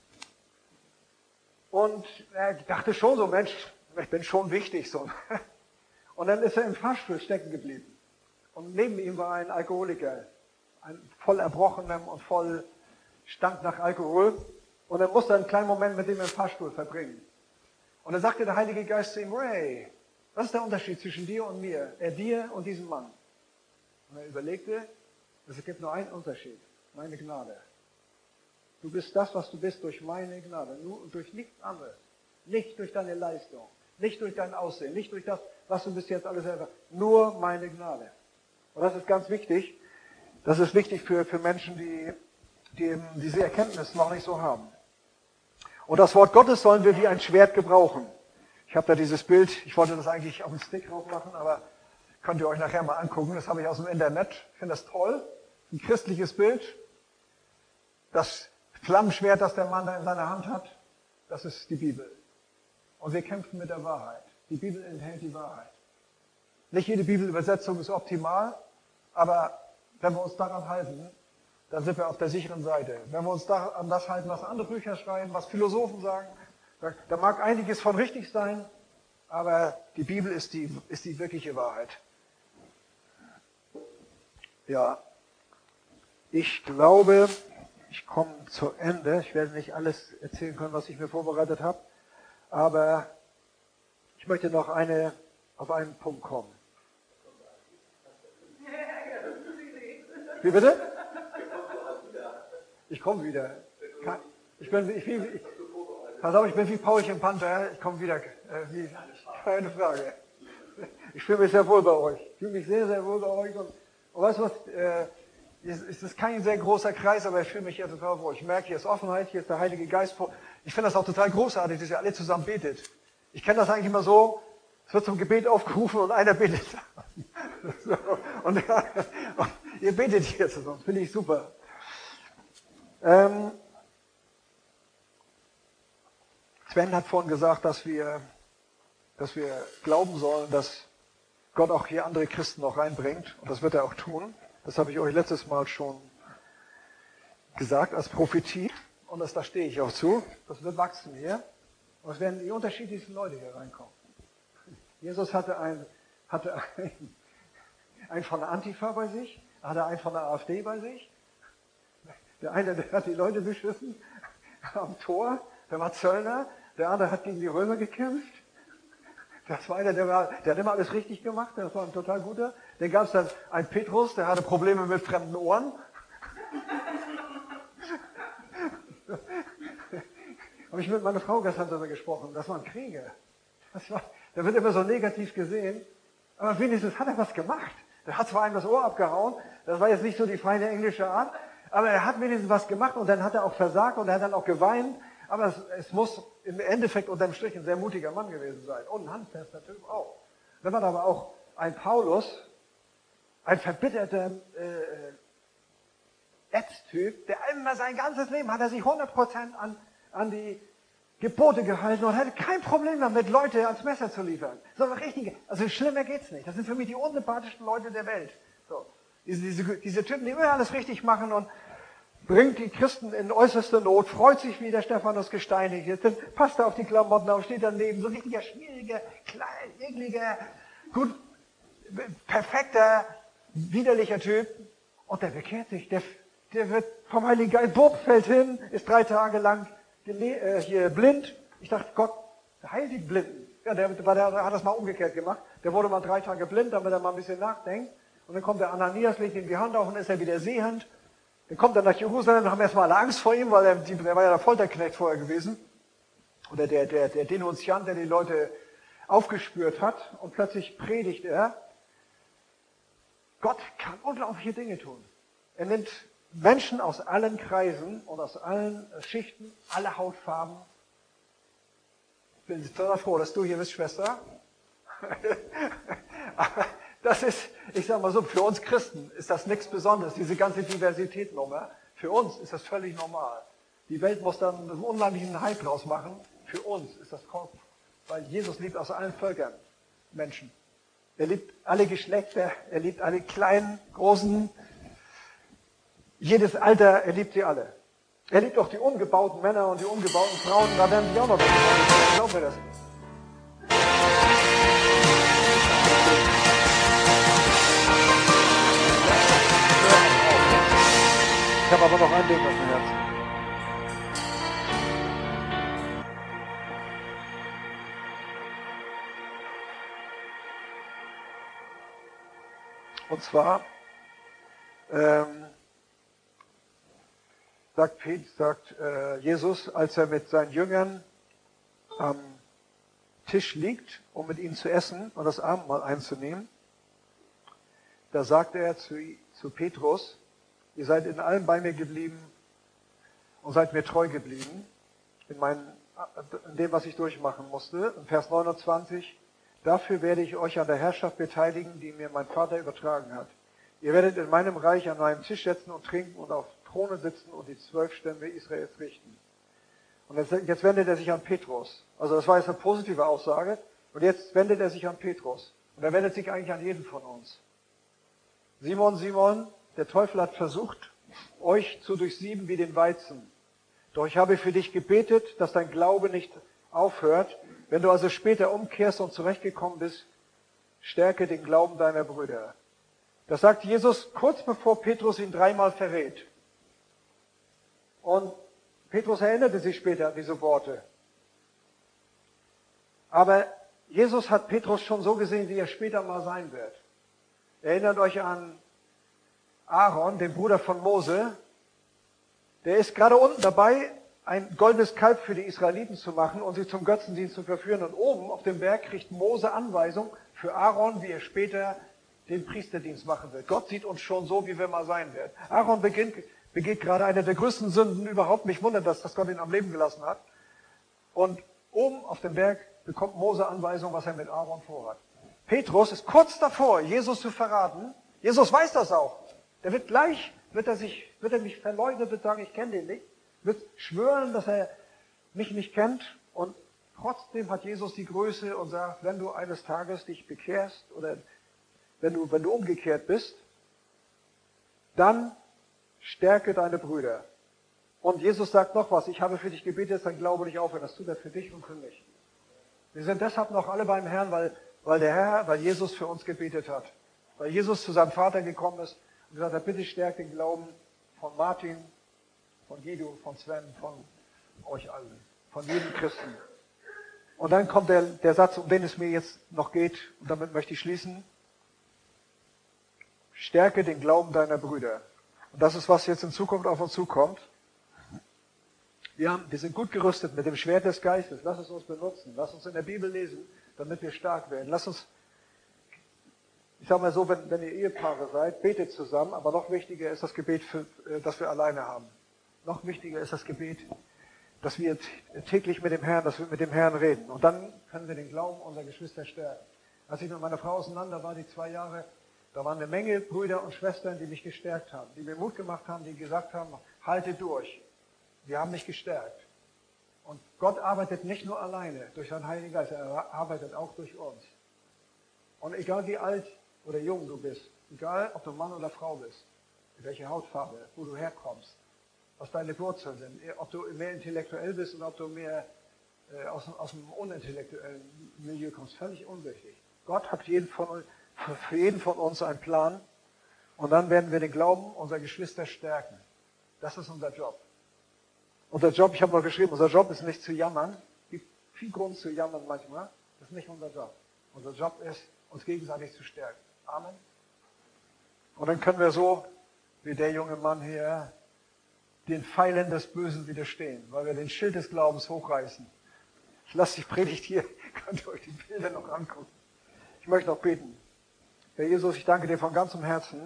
Und er dachte schon so, Mensch, ich bin schon wichtig. So. Und dann ist er im Fahrstuhl stecken geblieben. Und neben ihm war ein Alkoholiker, ein voll Erbrochenem und voll stank nach Alkohol. Und er musste einen kleinen Moment mit ihm im Fahrstuhl verbringen. Und dann sagte der Heilige Geist zu ihm, Ray, was ist der Unterschied zwischen dir und mir, äh, dir und diesem Mann? Und er überlegte, es gibt nur einen Unterschied, meine Gnade. Du bist das, was du bist, durch meine Gnade, nur durch nichts anderes. Nicht durch deine Leistung, nicht durch dein Aussehen, nicht durch das, was du bis jetzt alles selber, nur meine Gnade. Und das ist ganz wichtig. Das ist wichtig für, für Menschen, die, die eben diese Erkenntnis noch nicht so haben. Und das Wort Gottes sollen wir wie ein Schwert gebrauchen. Ich habe da dieses Bild, ich wollte das eigentlich auf den Stick drauf machen, aber könnt ihr euch nachher mal angucken. Das habe ich aus dem Internet. Ich finde das toll. Ein christliches Bild. Das Flammenschwert, das der Mann da in seiner Hand hat, das ist die Bibel. Und wir kämpfen mit der Wahrheit. Die Bibel enthält die Wahrheit. Nicht jede Bibelübersetzung ist optimal, aber wenn wir uns daran halten, dann sind wir auf der sicheren Seite. Wenn wir uns da an das halten, was andere Bücher schreiben, was Philosophen sagen, Da, da mag einiges von richtig sein, aber die Bibel ist die, ist die wirkliche Wahrheit. Ja, ich glaube, ich komme zu Ende. Ich werde nicht alles erzählen können, was ich mir vorbereitet habe, aber ich möchte noch eine, auf einen Punkt kommen. Wie bitte? Ich komme wieder. Ich bin, ich, ich, pass auf, ich bin wie Paulchen Panther. Ich komme wieder. Äh, wie, keine Frage. Ich fühle mich sehr wohl bei euch. Ich fühle mich sehr, sehr wohl bei euch. Und, und weißt du was? Äh, es ist kein sehr großer Kreis, aber ich fühle mich hier total wohl. Ich merke, hier ist Offenheit, hier ist der Heilige Geist. Ich finde das auch total großartig, dass ihr alle zusammen betet. Ich kenne das eigentlich immer so, es wird zum Gebet aufgerufen und einer betet. So, und, und ihr betet hier zusammen, finde ich super. Ähm, Sven hat vorhin gesagt, dass wir, dass wir glauben sollen, dass Gott auch hier andere Christen noch reinbringt. Und das wird er auch tun. Das habe ich euch letztes Mal schon gesagt als Prophetie. Und das, da stehe ich auch zu. Das wird wachsen hier. Und es werden die unterschiedlichsten Leute hier reinkommen. Jesus hatte einen, hatte einen, einen von der Antifa bei sich, hatte einen von der AfD bei sich. Der eine, der hat die Leute beschissen am Tor, der war Zöllner. Der andere hat gegen die Römer gekämpft. Das war einer, der, war, der hat immer alles richtig gemacht, das war ein total guter. Dann gab es dann einen Petrus, der hatte Probleme mit fremden Ohren. Habe ich mit meiner Frau gestern darüber gesprochen, das waren Kriege. Das war, der wird immer so negativ gesehen, aber wenigstens hat er was gemacht. Der hat zwar einem das Ohr abgehauen, das war jetzt nicht so die feine englische Art, aber er hat wenigstens was gemacht und dann hat er auch versagt und er hat dann auch geweint. Aber es, es muss im Endeffekt unterm Strich ein sehr mutiger Mann gewesen sein. Und ein handfester Typ auch. Dann war da aber auch ein Paulus, ein verbitterter äh, Ätztyp, der immer sein ganzes Leben hat er sich hundert Prozent an, an die Gebote gehalten und hatte kein Problem damit, Leute ans Messer zu liefern. So richtige, also schlimmer geht's nicht. Das sind für mich die unsympathischsten Leute der Welt. So, diese, diese, diese Typen, die immer alles richtig machen und bringt die Christen in äußerste Not, freut sich, wie der Stephanus gesteinigt ist, dann passt er auf die Klamotten auf, steht daneben, so richtiger, schwieriger, klein, ekliger, gut, perfekter, widerlicher Typ. Und der bekehrt sich, der, der wird vom Heiligen Geist, Bob fällt hin, ist drei Tage lang gele- äh, hier blind. Ich dachte, Gott, der heilt die Blinden. Ja, der, der, der hat das mal umgekehrt gemacht. Der wurde mal drei Tage blind, damit er mal ein bisschen nachdenkt. Und dann kommt der Ananias, legt ihm die Hand auf und ist er wieder sehend. Dann kommt er nach Jerusalem, haben erstmal alle Angst vor ihm, weil er, der war ja der Folterknecht vorher gewesen. Oder der, der, der Denunziant, der die Leute aufgespürt hat. Und plötzlich predigt er. Gott kann unglaubliche Dinge tun. Er nimmt Menschen aus allen Kreisen und aus allen Schichten, alle Hautfarben. Ich bin total froh, dass du hier bist, Schwester. Aber das ist, ich sag mal so, für uns Christen ist das nichts Besonderes, diese ganze Diversität-Nummer. Für uns ist das völlig normal. Die Welt muss dann einen unheimlichen Hype draus machen. Für uns ist das kaum, weil Jesus liebt aus allen Völkern Menschen. Er liebt alle Geschlechter, er liebt alle kleinen, großen, jedes Alter, er liebt sie alle. Er liebt auch die ungebauten Männer und die ungebauten Frauen, da werden sie auch noch gebaut. Glauben wir das nicht? Ich habe aber noch ein Ding auf dem Herzen. Und zwar ähm, sagt, sagt äh, Jesus, als er mit seinen Jüngern am Tisch liegt, um mit ihnen zu essen und das Abendmahl einzunehmen, da sagt er zu, zu Petrus, ihr seid in allem bei mir geblieben und seid mir treu geblieben, in, meinen, in dem, was ich durchmachen musste. In Vers neunundzwanzig, dafür werde ich euch an der Herrschaft beteiligen, die mir mein Vater übertragen hat. Ihr werdet in meinem Reich an meinem Tisch sitzen und trinken und auf Thronen sitzen und die zwölf Stämme Israels richten. Und jetzt, jetzt wendet er sich an Petrus. Also das war jetzt eine positive Aussage. Und jetzt wendet er sich an Petrus. Und er wendet sich eigentlich an jeden von uns. Simon, Simon, der Teufel hat versucht, euch zu durchsieben wie den Weizen. Doch ich habe für dich gebetet, dass dein Glaube nicht aufhört. Wenn du also später umkehrst und zurechtgekommen bist, stärke den Glauben deiner Brüder. Das sagt Jesus kurz bevor Petrus ihn dreimal verrät. Und Petrus erinnerte sich später an diese Worte. Aber Jesus hat Petrus schon so gesehen, wie er später mal sein wird. Erinnert euch an Aaron, den Bruder von Mose. Der ist gerade unten dabei, ein goldenes Kalb für die Israeliten zu machen und sie zum Götzendienst zu verführen. Und oben auf dem Berg kriegt Mose Anweisung für Aaron, wie er später den Priesterdienst machen wird. Gott sieht uns schon so, wie wir mal sein werden. Aaron beginnt, begeht gerade eine der größten Sünden überhaupt. Mich wundert das, dass Gott ihn am Leben gelassen hat. Und oben auf dem Berg bekommt Mose Anweisung, was er mit Aaron vorhat. Petrus ist kurz davor, Jesus zu verraten. Jesus weiß das auch. Der wird gleich, wird er sich, wird er mich verleugnen, wird sagen, ich kenne den nicht. Wird schwören, dass er mich nicht kennt. Und trotzdem hat Jesus die Größe und sagt, wenn du eines Tages dich bekehrst oder wenn du, wenn du umgekehrt bist, dann stärke deine Brüder. Und Jesus sagt noch was, ich habe für dich gebetet, dann glaube nicht aufhören. Das tut er für dich und für mich. Wir sind deshalb noch alle beim Herrn, weil, weil der Herr, weil Jesus für uns gebetet hat. Weil Jesus zu seinem Vater gekommen ist und gesagt hat, bitte stärkt den Glauben von Martin, von Guido, von Sven, von euch allen, von jedem Christen. Und dann kommt der, der Satz, um den es mir jetzt noch geht, und damit möchte ich schließen. Stärke den Glauben deiner Brüder. Und das ist, was jetzt in Zukunft auf uns zukommt. Wir, haben, wir sind gut gerüstet mit dem Schwert des Geistes. Lass es uns benutzen. Lass uns in der Bibel lesen, damit wir stark werden. Lass uns, ich sage mal so, wenn, wenn ihr Ehepaare seid, betet zusammen. Aber noch wichtiger ist das Gebet, für, das wir alleine haben. Noch wichtiger ist das Gebet, dass wir täglich mit dem Herrn, dass wir mit dem Herrn reden. Und dann können wir den Glauben unserer Geschwister stärken. Als ich mit meiner Frau auseinander war, die zwei Jahre, da waren eine Menge Brüder und Schwestern, die mich gestärkt haben, die mir Mut gemacht haben, die gesagt haben, halte durch. Wir haben mich gestärkt. Und Gott arbeitet nicht nur alleine durch seinen Heiligen Geist, er arbeitet auch durch uns. Und egal wie alt oder jung du bist, egal ob du Mann oder Frau bist, welche Hautfarbe, wo du herkommst, was deine Wurzeln sind, ob du mehr intellektuell bist oder ob du mehr äh, aus, aus dem unintellektuellen Milieu kommst, völlig unwichtig. Gott hat jeden von, für jeden von uns einen Plan und dann werden wir den Glauben unserer Geschwister stärken. Das ist unser Job. Unser Job, ich habe mal geschrieben, unser Job ist nicht zu jammern. Es gibt viel Grund zu jammern manchmal. Das ist nicht unser Job. Unser Job ist, uns gegenseitig zu stärken. Amen. Und dann können wir so, wie der junge Mann hier, den Pfeilen des Bösen widerstehen, weil wir den Schild des Glaubens hochreißen. Ich lasse die Predigt hier, könnt ihr euch die Bilder noch angucken. Ich möchte noch beten. Herr Jesus, ich danke dir von ganzem Herzen,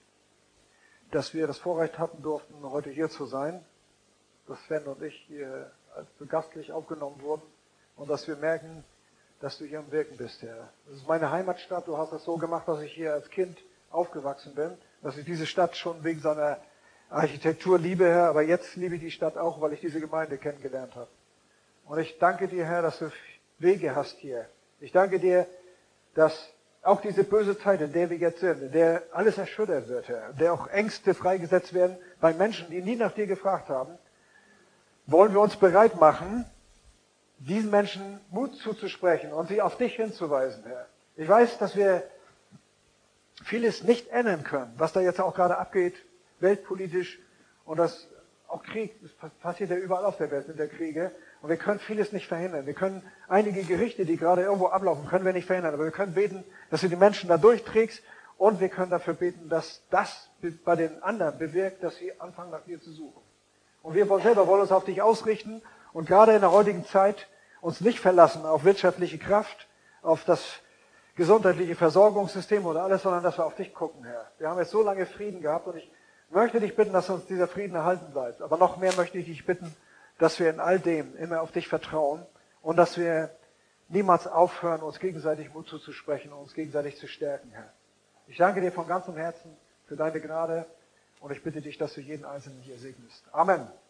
dass wir das Vorrecht hatten durften, heute hier zu sein, dass Sven und ich hier als so gastlich aufgenommen wurden und dass wir merken, dass du hier am Wirken bist, Herr. Das ist meine Heimatstadt. Du hast es so gemacht, dass ich hier als Kind aufgewachsen bin, dass ich diese Stadt schon wegen seiner Architektur liebe, Herr, aber jetzt liebe ich die Stadt auch, weil ich diese Gemeinde kennengelernt habe. Und ich danke dir, Herr, dass du Wege hast hier. Ich danke dir, dass auch diese böse Zeit, in der wir jetzt sind, in der alles erschüttert wird, Herr, in der auch Ängste freigesetzt werden bei Menschen, die nie nach dir gefragt haben, wollen wir uns bereit machen, diesen Menschen Mut zuzusprechen und sie auf dich hinzuweisen, Herr. Ich weiß, dass wir vieles nicht ändern können, was da jetzt auch gerade abgeht, weltpolitisch, und das auch Krieg, das passiert ja überall auf der Welt mit der Kriege, und wir können vieles nicht verhindern. Wir können einige Gerichte, die gerade irgendwo ablaufen, können wir nicht verhindern, aber wir können beten, dass du die Menschen da durchträgst, und wir können dafür beten, dass das bei den anderen bewirkt, dass sie anfangen, nach dir zu suchen. Und wir selber wollen uns auf dich ausrichten und gerade in der heutigen Zeit uns nicht verlassen auf wirtschaftliche Kraft, auf das gesundheitliche Versorgungssystem oder alles, sondern dass wir auf dich gucken, Herr. Wir haben jetzt so lange Frieden gehabt und ich möchte dich bitten, dass uns dieser Frieden erhalten bleibt. Aber noch mehr möchte ich dich bitten, dass wir in all dem immer auf dich vertrauen und dass wir niemals aufhören, uns gegenseitig Mut zuzusprechen und uns gegenseitig zu stärken, Herr. Ich danke dir von ganzem Herzen für deine Gnade und ich bitte dich, dass du jeden Einzelnen hier segnest. Amen.